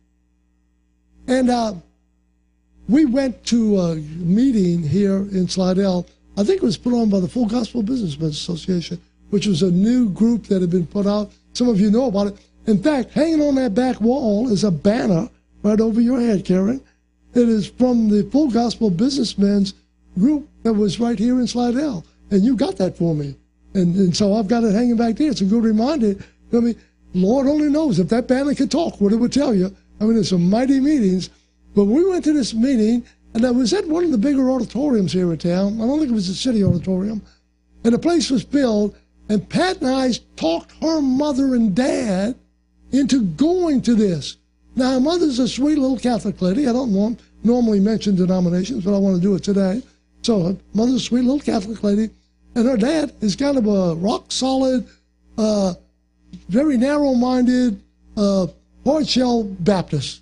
And uh, we went to a meeting here in Slidell. I think it was put on by the Full Gospel Businessmen Association, which was a new group that had been put out. Some of you know about it. In fact, hanging on that back wall is a banner right over your head, Karen. It is from the Full Gospel Businessmen's group that was right here in Slidell. And you got that for me. And, and so I've got it hanging back there. It's a good reminder. I mean, Lord only knows if that banner could talk, what it would tell you. I mean, there's some mighty meetings. But we went to this meeting, and I was at one of the bigger auditoriums here in town. I don't think it was the city auditorium. And the place was filled, and Pat and I talked her mother and dad into going to this. Now, her mother's a sweet little Catholic lady. I don't want, normally mention denominations, but I want to do it today. So her mother's a sweet little Catholic lady, and her dad is kind of a rock-solid, uh, very narrow-minded, uh, hard-shell Baptist.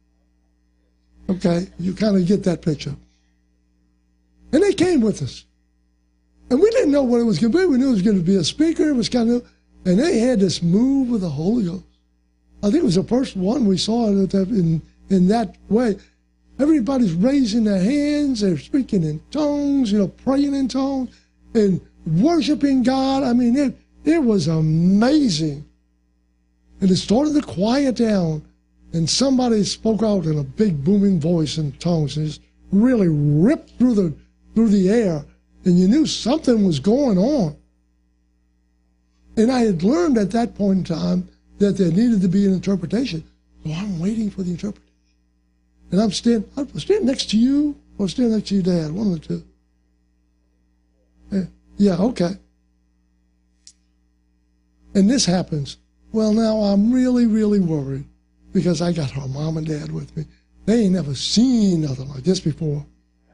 Okay, you kind of get that picture. And they came with us. And we didn't know what it was going to be. We knew it was going to be a speaker. It was kind of, and they had this move with the Holy Ghost. I think it was the first one we saw it in, in that way. Everybody's raising their hands. They're speaking in tongues, you know, praying in tongues and worshiping God. I mean, it, it was amazing. And it started to quiet down. And somebody spoke out in a big booming voice in tongues and just really ripped through the through the air. And you knew something was going on. And I had learned at that point in time that there needed to be an interpretation. So I'm waiting for the interpretation. And I'm standing, I was standing next to you or standing next to your dad, one of the two. Yeah, yeah, okay. And this happens. Well, now I'm really, really worried. Because I got her mom and dad with me. They ain't never seen nothing like this before.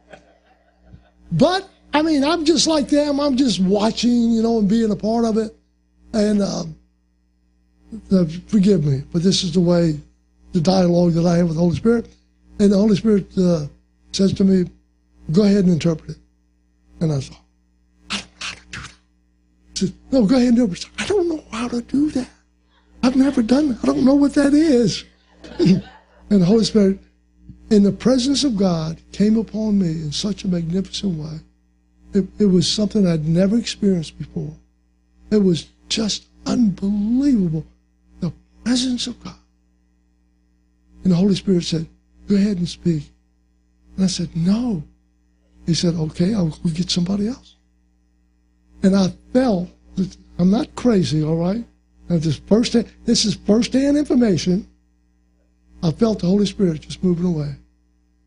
But, I mean, I'm just like them. I'm just watching, you know, and being a part of it. And uh, uh, forgive me, but this is the way, the dialogue that I have with the Holy Spirit. And the Holy Spirit uh, says to me, go ahead and interpret it. And I thought, I don't know how to do that. He said, no, go ahead and interpret it. I don't know how to do that. I've never done that. I don't know what that is. And the Holy Spirit, in the presence of God, came upon me in such a magnificent way. It, it was something I'd never experienced before. It was just unbelievable. The presence of God. And the Holy Spirit said, go ahead and speak. And I said, no. He said, okay, I'll go get somebody else. And I felt that I'm not crazy, all right? Now, this, first, this is first-hand information. I felt the Holy Spirit just moving away.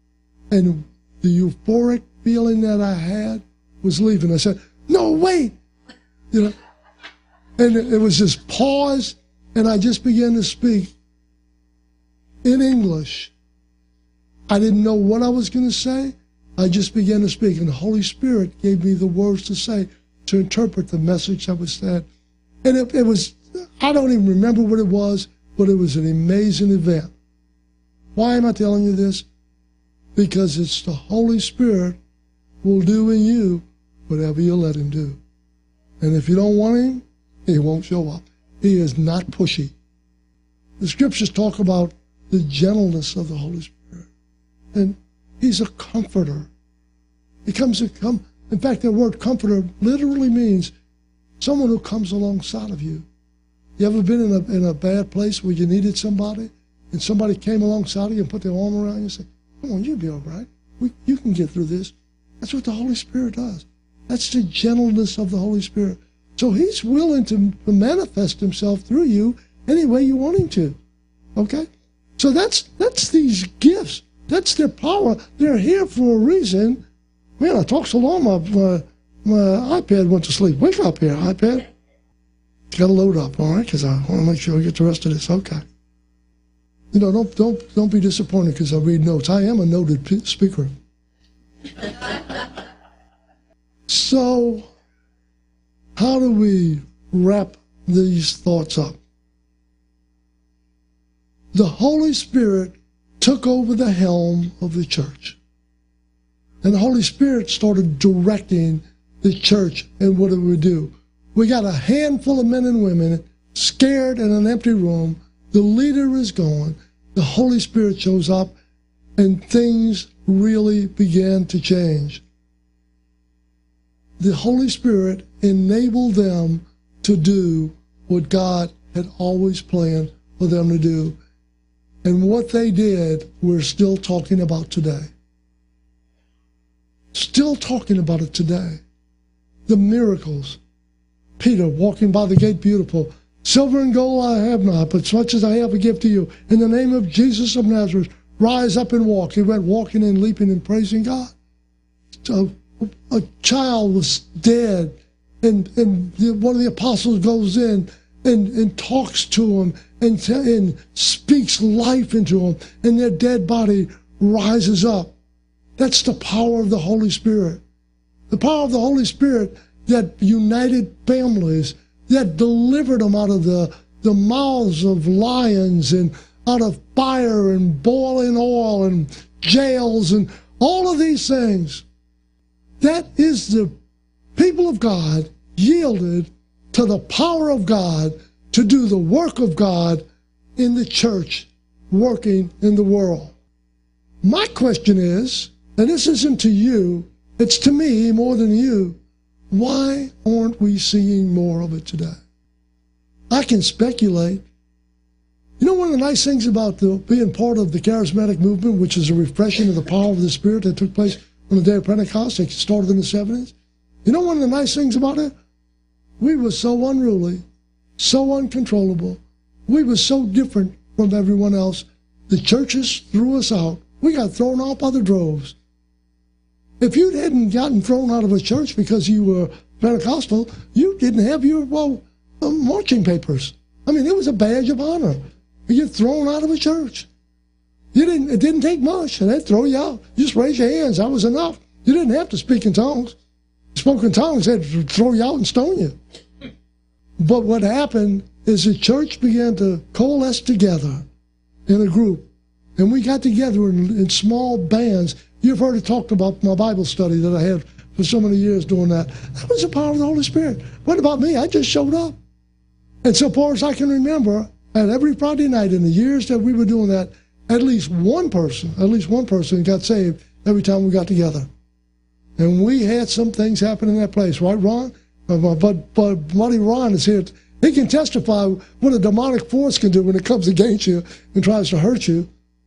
and the euphoric feeling that I had was leaving. I said, no, wait, you know. And it was this pause, and I just began to speak in English. I didn't know what I was going to say. I just began to speak, and the Holy Spirit gave me the words to say to interpret the message that was said. And it, it was, I don't even remember what it was, but it was an amazing event. Why am I telling you this? Because it's the Holy Spirit will do in you whatever you let him do. And if you don't want him, he won't show up. He is not pushy. The scriptures talk about the gentleness of the Holy Spirit. And he's a comforter. He comes to come. In fact, the word comforter literally means someone who comes alongside of you. You ever been in a, in a bad place where you needed somebody, and somebody came alongside of you and put their arm around you and said, come on, you'll be all right. We, you can get through this. That's what the Holy Spirit does. That's the gentleness of the Holy Spirit. So he's willing to manifest himself through you any way you want him to. Okay? So that's that's these gifts. That's their power. They're here for a reason. Man, I talked so long, my, my, my iPad went to sleep. Wake up here, iPad. Got to load up, all right? Because I want to make sure I get the rest of this. Okay. You know, don't don't don't be disappointed because I read notes. I am a noted p- speaker. So, how do we wrap these thoughts up? The Holy Spirit took over the helm of the church. And the Holy Spirit started directing the church and what it would do. We got a handful of men and women scared in an empty room. The leader is gone. The Holy Spirit shows up, and things really began to change. The Holy Spirit enabled them to do what God had always planned for them to do. And what they did, we're still talking about today. Still talking about it today. The miracles. Peter walking by the gate beautiful. Silver and gold I have not, but such as I have I give to you. In the name of Jesus of Nazareth, rise up and walk. He went walking and leaping and praising God. So a child was dead, and, and the, one of the apostles goes in and, and talks to him and, and speaks life into him, and their dead body rises up. That's the power of the Holy Spirit. The power of the Holy Spirit that united families, that delivered them out of the, the mouths of lions and out of fire and boiling oil and jails and all of these things. That is the people of God yielded to the power of God to do the work of God in the church, working in the world. My question is, and this isn't to you, it's to me more than you, why aren't we seeing more of it today? I can speculate. You know, one of the nice things about the, being part of the charismatic movement, which is a refreshing of the power of the Spirit that took place on the day of Pentecost, it started in the seventies. You know one of the nice things about it? We were so unruly, so uncontrollable. We were so different from everyone else. The churches threw us out. We got thrown out by the droves. If you hadn't gotten thrown out of a church because you were Pentecostal, you didn't have your, well, um, marching papers. I mean, it was a badge of honor. You get thrown out of a church. You didn't. It didn't take much, and they'd throw you out. You just raise your hands. That was enough. You didn't have to speak in tongues. Spoke in tongues, they'd throw you out and stone you. But what happened is the church began to coalesce together in a group, and we got together in, in small bands. You've heard it talked about my Bible study that I had for so many years doing that. That was the power of the Holy Spirit. What about me? I just showed up. And so far as I can remember, at every Friday night in the years that we were doing that, at least one person, at least one person got saved every time we got together. And we had some things happen in that place, right, Ron? But, but, but buddy Ron is here. He can testify what a demonic force can do when it comes against you and tries to hurt you.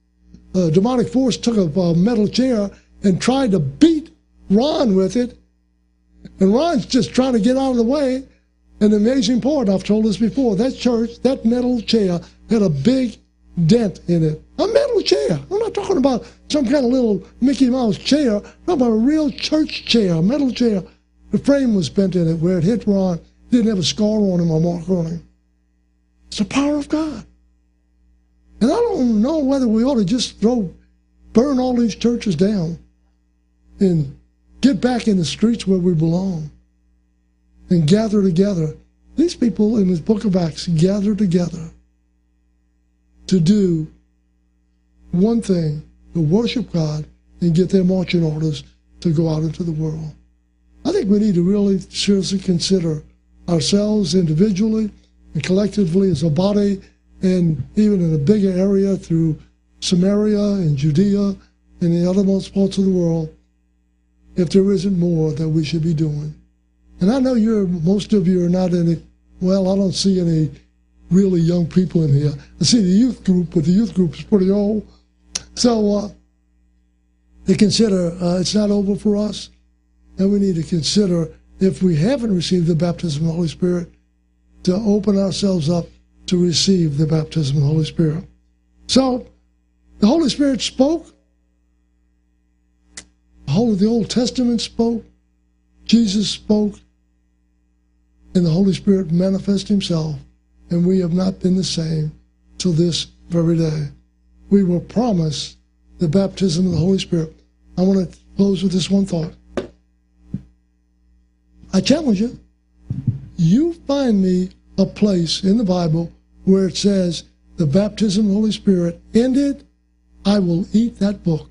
A demonic force took a, a metal chair and tried to beat Ron with it. And Ron's just trying to get out of the way. And the amazing part, I've told this before, that church, that metal chair had a big dent in it. A metal chair. I'm not talking about some kind of little Mickey Mouse chair. I'm talking about a real church chair, a metal chair. The frame was bent in it where it hit Ron. Didn't have a scar on him or mark on him. It's the power of God. And I don't know whether we ought to just throw, burn all these churches down and get back in the streets where we belong and gather together. These people in this book of Acts gather together to do one thing, to worship God and get their marching orders to go out into the world. I think we need to really seriously consider ourselves individually and collectively as a body, and even in a bigger area through Samaria and Judea and the othermost parts of the world, if there isn't more that we should be doing. And I know you're, most of you are not any, well, I don't see any really young people in here. I see the youth group, but the youth group is pretty old. So uh, to consider uh, it's not over for us, and we need to consider, if we haven't received the baptism of the Holy Spirit, to open ourselves up to receive the baptism of the Holy Spirit. So, the Holy Spirit spoke. The whole of the Old Testament spoke. Jesus spoke. And the Holy Spirit manifested himself. And we have not been the same till this very day. We were promised the baptism of the Holy Spirit. I want to close with this one thought. I challenge you. You find me a place in the Bible where it says the baptism of the Holy Spirit ended, I will eat that book.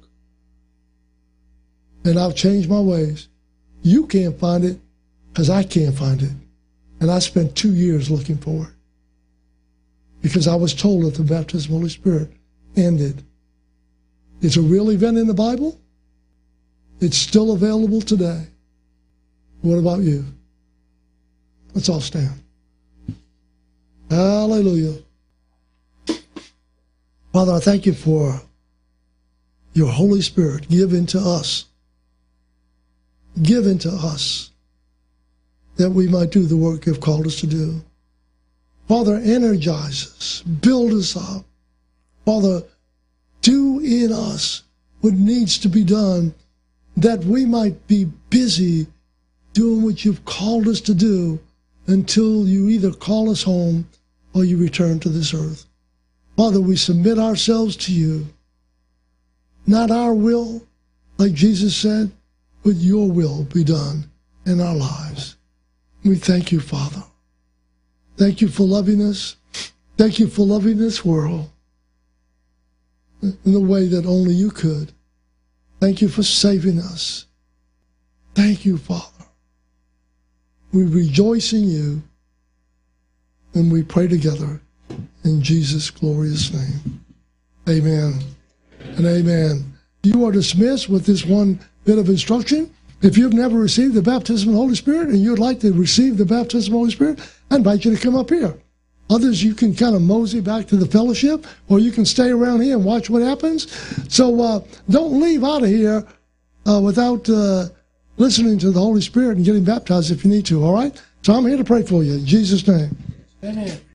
And I'll change my ways. You can't find it because I can't find it. And I spent two years looking for it. Because I was told that the baptism of the Holy Spirit ended. It's a real event in the Bible. It's still available today. What about you? Let's all stand. Hallelujah. Father, I thank you for your Holy Spirit given to us. Given to us that we might do the work you've called us to do. Father, energize us. Build us up. Father, do in us what needs to be done that we might be busy doing what you've called us to do until you either call us home or you return to this earth. Father, we submit ourselves to you. Not our will, like Jesus said, but your will be done in our lives. We thank you, Father. Thank you for loving us. Thank you for loving this world in the way that only you could. Thank you for saving us. Thank you, Father. We rejoice in you, and we pray together in Jesus' glorious name. Amen and amen. You are dismissed with this one bit of instruction. If you've never received the baptism of the Holy Spirit and you'd like to receive the baptism of the Holy Spirit, I invite you to come up here. Others, you can kind of mosey back to the fellowship, or you can stay around here and watch what happens. So uh, don't leave out of here uh, without uh, listening to the Holy Spirit and getting baptized if you need to, all right? So I'm here to pray for you in Jesus' name. Amen.